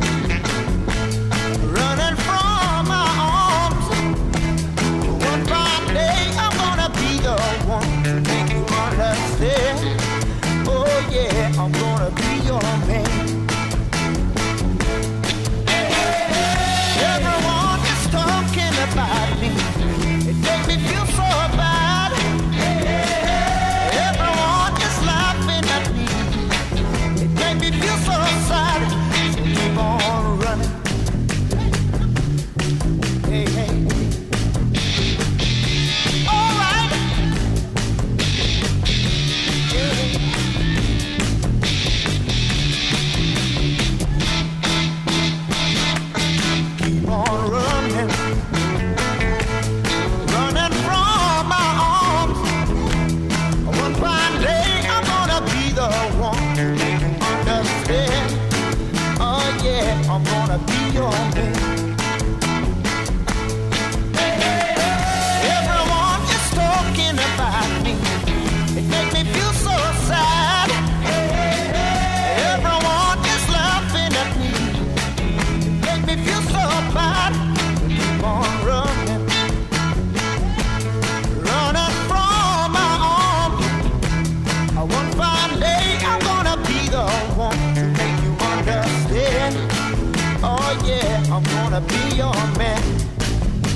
running from my arms. One fine day I'm gonna be the one to make you understand. Oh yeah, I'm gonna be your man. Everyone is talking about me. It makes me feel so bad. Everyone is laughing at me. It makes me feel so sad. So keep on running. Hey, hey. All right. Yeah. Keep on running, running from my arms. One fine day I'm gonna be the one to make you understand. Oh yeah, I'm gonna be your man. Everyone is talking about me. It makes me feel so sad. Everyone is laughing at me. Make me feel so bad. Keep on running, running from my arms. One fine day I'm gonna be the one to make you understand. Oh yeah, I'm gonna be your man.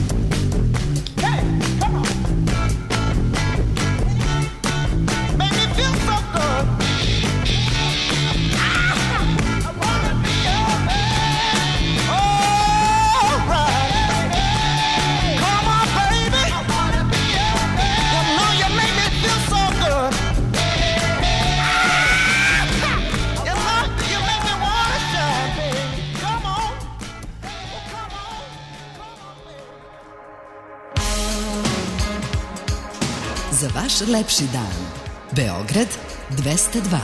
Hey, come on. Make me
lepši dan. Beograd dvesta dva.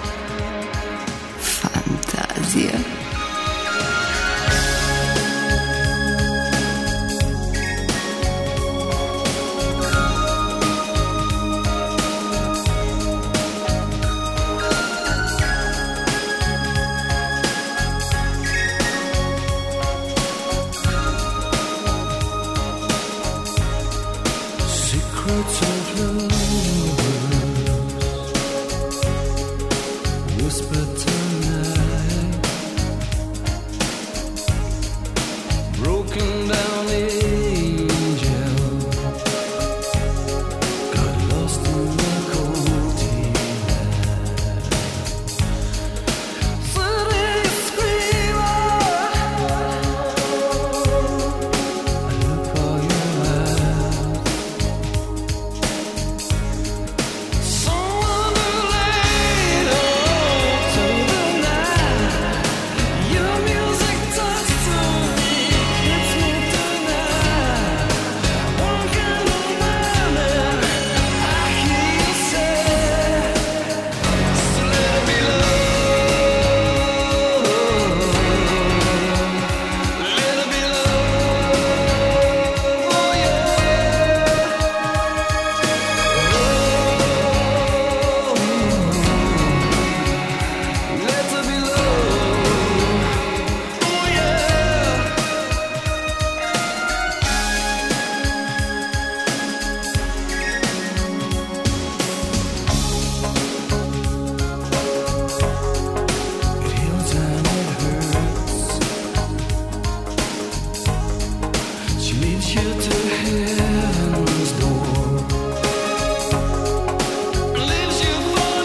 Fantazija.
Secrets of love whisper tonight, broken down angel got lost in the cold night. City screamer, I look for your eyes. Someone who laid on to the night. Your music talks to me, hits me tonight. One kind of moment I hear you say, so let it be love, let it be love, oh yeah. Let there be love, oh yeah. It heals and it hurts. She leads you to heaven's door, leaves you for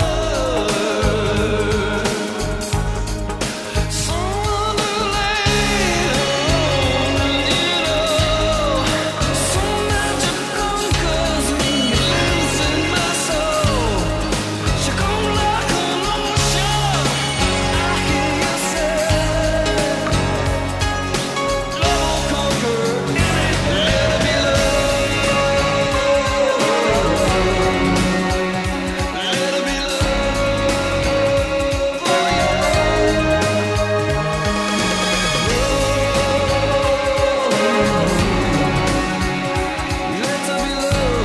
love. Someone who laid on, and you know, some magic conquers me, lives in my soul. She come like an ocean, I hear you say, love will conquer anything. Let it be love, let it be love, oh yeah. Let there be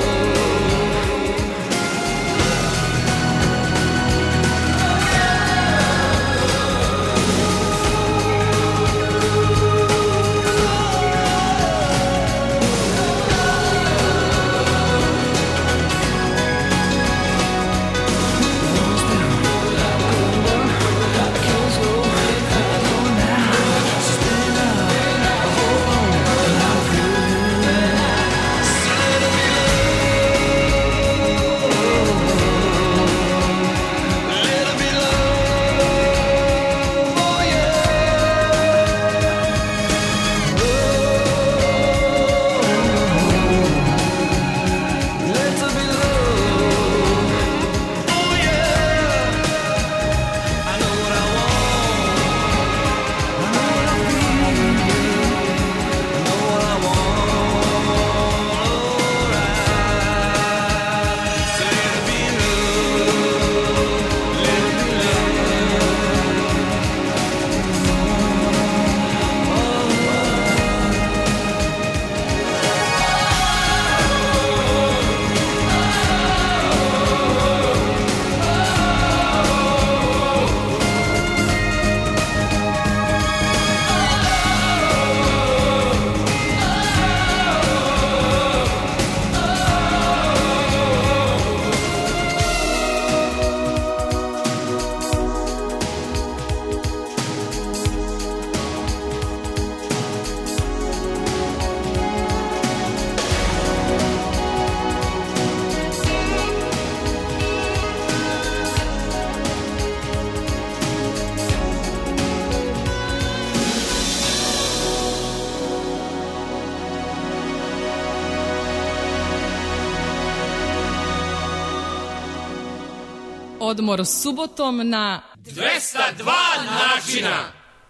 Odmor subotom na
dvesta dva načina.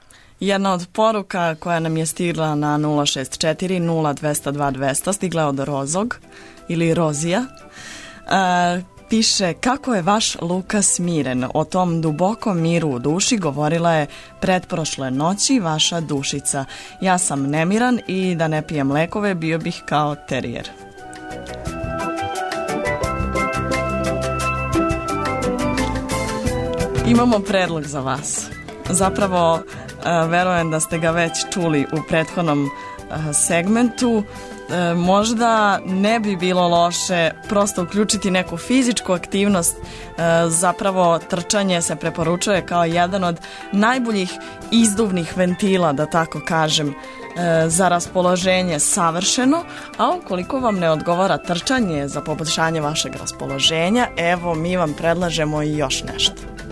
Jedna od poruka koja nam je stigla na nula šest četiri nula dvesta dva dvesta stigla je od Rozog ili Rozija. A, piše, kako je vaš Luka smiren, o tom dubokom miru u duši govorila je pretprošle noći vaša dušica. Ja sam nemiran i da ne pijem lekove bio bih kao terijer. Imamo predlog za vas. Zapravo, verujem da ste ga već čuli u prethodnom segmentu. Možda ne bi bilo loše prosto uključiti neku fizičku aktivnost. Zapravo trčanje se preporučuje kao jedan od najboljih izduvnih ventila, da tako kažem, za raspoloženje savršeno, a ukoliko vam ne odgovara trčanje za poboljšanje vašeg raspoloženja, evo mi vam predlažemo i još nešto.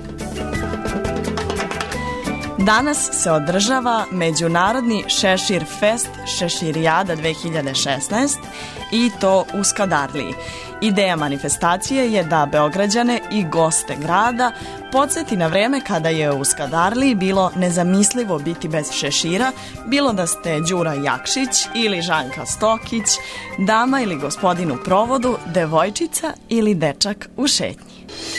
Danas se održava Međunarodni šešir fest Šeširijada dve hiljade šesnaest i to u Skadarliji. Ideja manifestacije je da Beograđane i goste grada podsjeti na vreme kada je u Skadarliji bilo nezamislivo biti bez šešira, bilo da ste Đura Jakšić ili Žanka Stokić, dama ili gospodin u provodu, devojčica ili dečak u šetnji.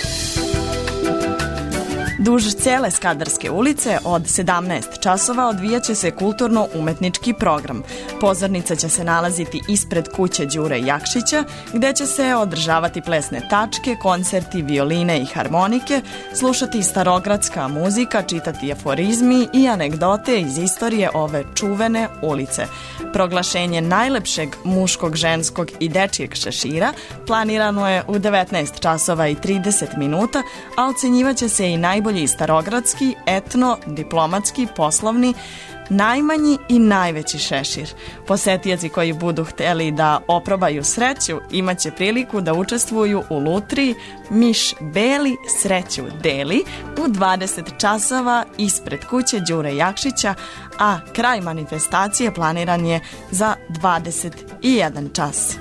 Duž cijele Skadarske ulice od sedamnaest časova odvijaće se kulturno-umetnički program. Pozornica će se nalaziti ispred kuće Đure Jakšića, gde će se održavati plesne tačke, koncerti, violine i harmonike, slušati starogradska muzika, čitati aforizmi i anegdote iz istorije ove čuvene ulice. Proglašenje najlepšeg muškog, ženskog i dečijeg šešira planirano je u devetnaest časova i trideset minuta, a ocenjivaće se i najbolji starogradski, etno, diplomatski, poslovni, najmanji i najveći šešir. Posetioci koji budu hteli da oprobaju sreću imaće priliku da učestvuju u lutriji Miš Beli sreću deli u dvadeset časova ispred kuće Đure Jakšića, a kraj manifestacije planiran je za dvadeset jedan čas.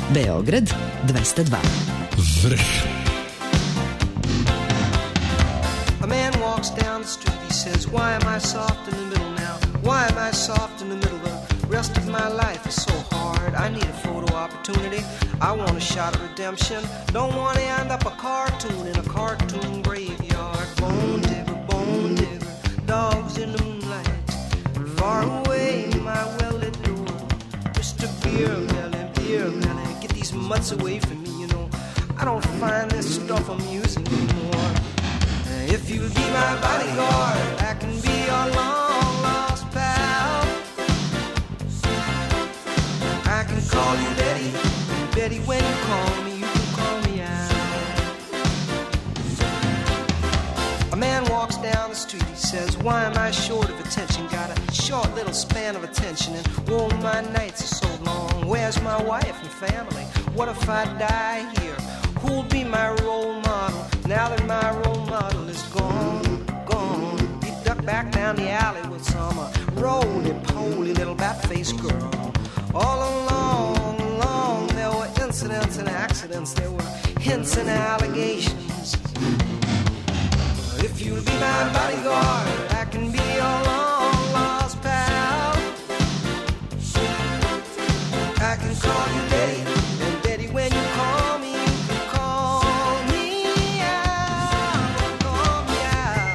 Beograd dvesta dva.
Vrh.
A man walks down the street, he says, why am I soft in the middle now? Why am I soft in the middle? The rest of my life is so hard. I need a photo opportunity. I want a shot of redemption. Don't want to end up a cartoon in a cartoon graveyard. Bone digger, bone digger, dogs in the moonlight. Far away, my well-lit door. Mister Beer Belly, Beer Belly, get these mutts away from me, you know. I don't find this stuff amusing anymore. If you'll be my bodyguard, I can be your long-lost pal. I can call you Betty, Betty, when you call me, you can call me out. A man walks down the street, he says, why am I short of attention? Got a short little span of attention, and oh, my nights are so long. Where's my wife and family? What if I die here? Who'll be my role model now that my role model is gone, gone? He ducked back down the alley with some uh, roly-poly little bat-faced girl. All along, along, there were incidents and accidents, there were hints and allegations. If you'll be my bodyguard, I can be your long-lost pal. I can call you Betty, and Betty, when you call me, you can call me out, call me out.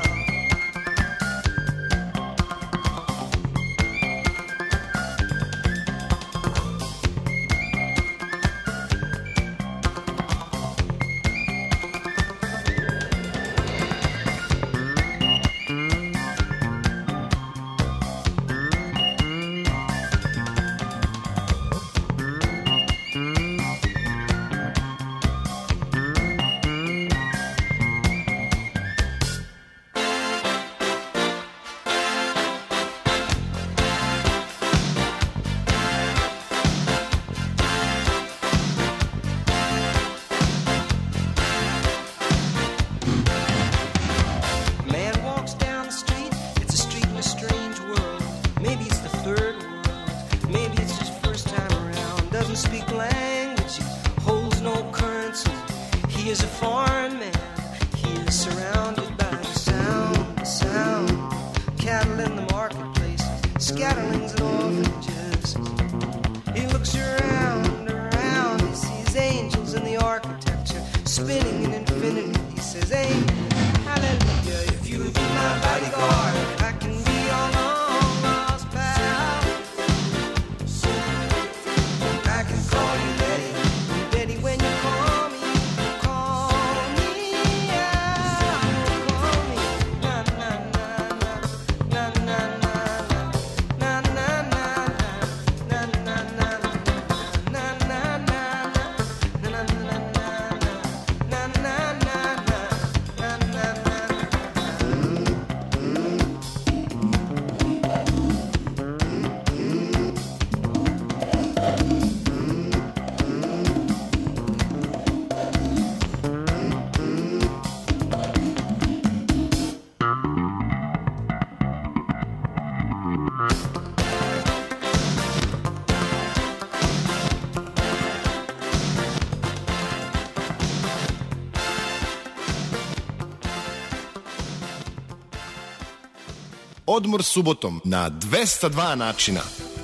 Odmor subotom na dvesta dva načina.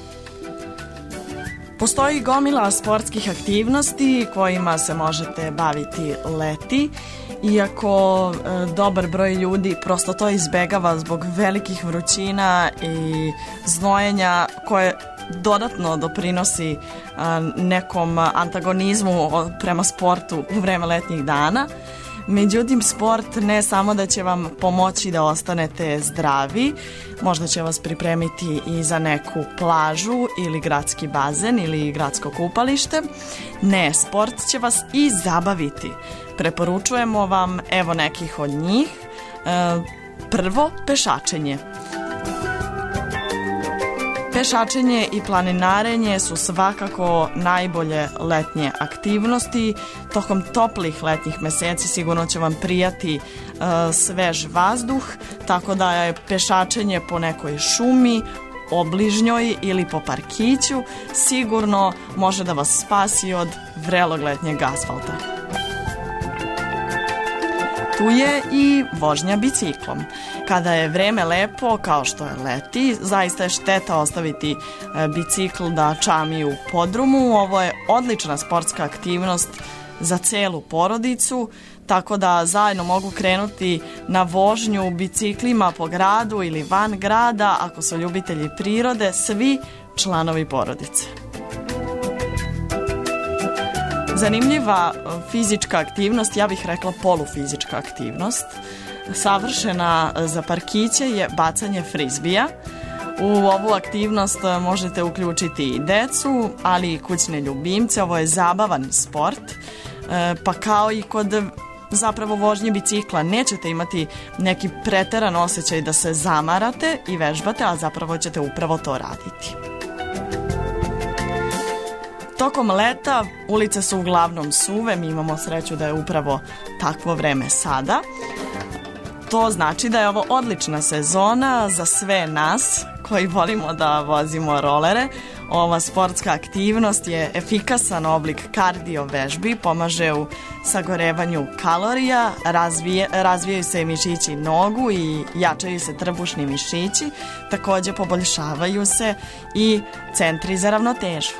Postoji gomila sportskih aktivnosti kojima se možete baviti leti, iako e, dobar broj ljudi prosto to izbegava zbog velikih vrućina i znojenja koje dodatno doprinosi a, nekom antagonizmu prema sportu u vreme letnjih dana. Međutim, sport ne samo da će vam pomoći da ostanete zdravi, možda će vas pripremiti i za neku plažu ili gradski bazen ili gradsko kupalište. Ne, sport će vas i zabaviti. Preporučujemo vam evo nekih od njih. E, prvo, pešačenje. Pešačenje i planinarenje su svakako najbolje letnje aktivnosti. Tokom toplih letnjih meseci sigurno će vam prijati uh, svež vazduh, tako da je pešačenje po nekoj šumi obližnjoj ili po parkiću, sigurno može da vas spasi od vrelog letnjeg asfalta. Tu je i vožnja biciklom. Kada je vreme lepo, kao što je leti, zaista je šteta ostaviti bicikl da čami u podrumu. Ovo je odlična sportska aktivnost za celu porodicu, tako da zajedno mogu krenuti na vožnju biciklima po gradu ili van grada, ako su ljubitelji prirode, svi članovi porodice. Zanimljiva fizička aktivnost, ja bih rekla polufizička aktivnost, savršena za parkiće je bacanje frizbija. U ovu aktivnost možete uključiti i decu, ali i kućne ljubimce. Ovo je zabavan sport, pa kao i kod zapravo vožnje bicikla nećete imati neki preteran osjećaj da se zamarate i vežbate, a zapravo ćete upravo to raditi. Tokom leta ulice su uglavnom suve, mi imamo sreću da je upravo takvo vreme sada. To znači da je ovo odlična sezona za sve nas koji volimo da vozimo rolere. Ova sportska aktivnost je efikasan oblik kardio vežbi, pomaže u sagorevanju kalorija, razvije, razvijaju se mišići nogu i jačaju se trbušni mišići, također poboljšavaju se i centri za ravnotežu.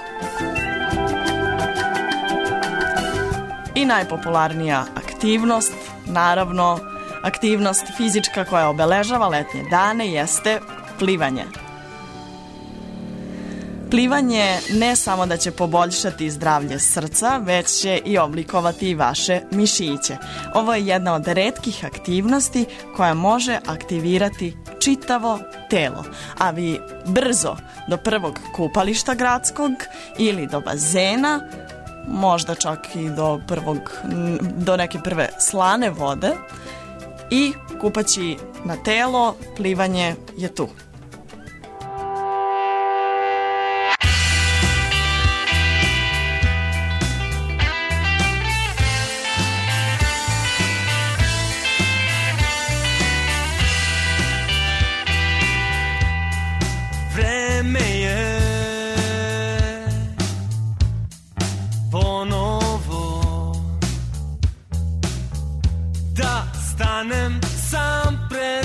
I najpopularnija aktivnost, naravno aktivnost fizička koja obeležava letnje dane, jeste plivanje. Plivanje ne samo da će poboljšati zdravlje srca, već će i oblikovati vaše mišiće. Ovo je jedna od retkih aktivnosti koja može aktivirati čitavo telo, a vi brzo do prvog kupališta gradskog ili do bazena, možda čak i do prvog, do neke prve slane vode, i kupaći na telo, plivanje je tu.
Vreme je ponovo da stanem sam pred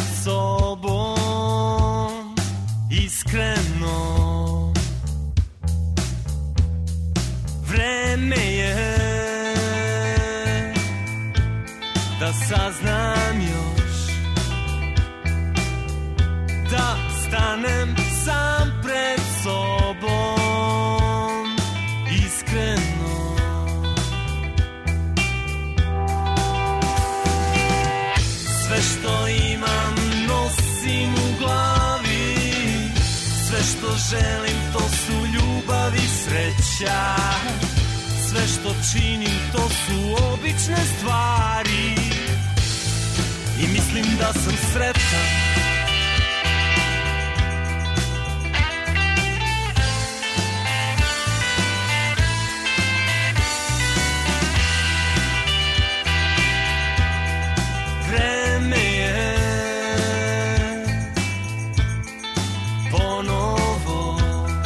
sobom, iskreno. Vreme je da saznam još, da stanem sam pred sobom, iskreno. Sve što imam nosim u glavi, sve što želim to su ljubav i sreća, sve što činim to su obične stvari i mislim da sam sretan. Vreme je ponovo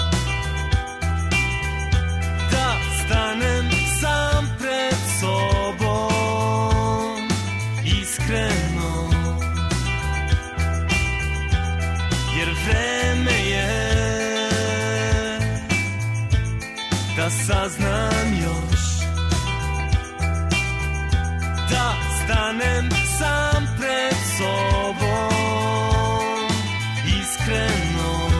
da stanem sam pred sobom, iskreno. Jer vreme je da saznam još, da stanem sam pred sobom, iskreno.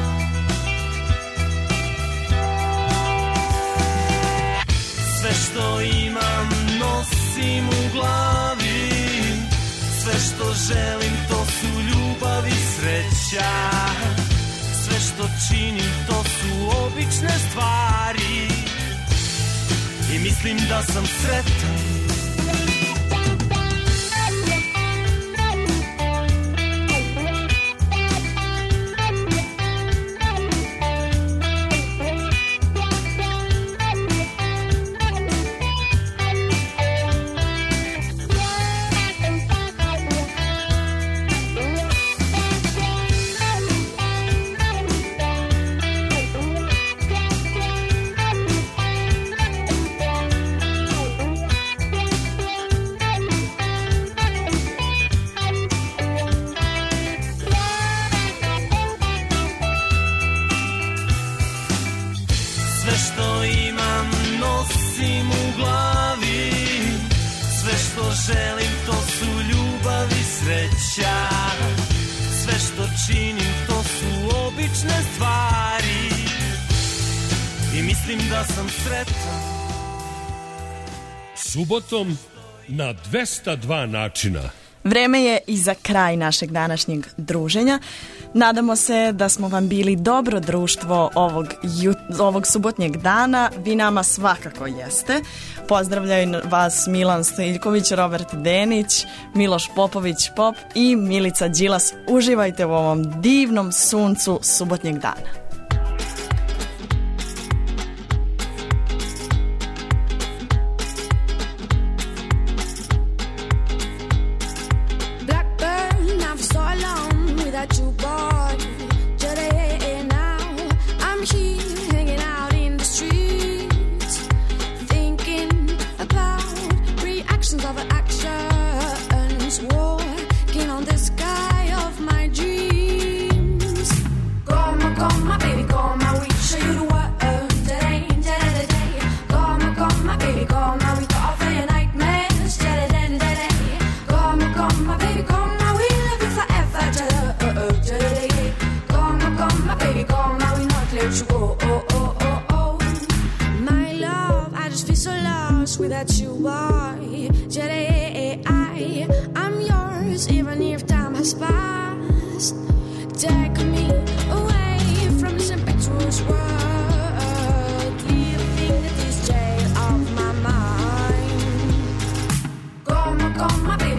Sve što imam nosim u glavi, sve što želim to su ljubav i sreća, sve što činim to su obične stvari i mislim da sam sretan. kuća. Sve što činim to su obične stvari i mislim da sam sretan.
Subotom na dvesta dva načina.
Vreme je i za kraj našeg današnjeg druženja. Nadamo se da smo vam bili dobro društvo ovog, ovog subotnjeg dana. Vi nama svakako jeste. Pozdravljaju vas Milan Stojiljković, Robert Denić, Miloš Popović Pop i Milica Đilas. Uživajte u ovom divnom suncu subotnjeg dana.
Without you, boy, Jedi, I'm yours, even if time has passed. Take me away from this impetuous world, leaving this jail of my mind. Come, come, my baby.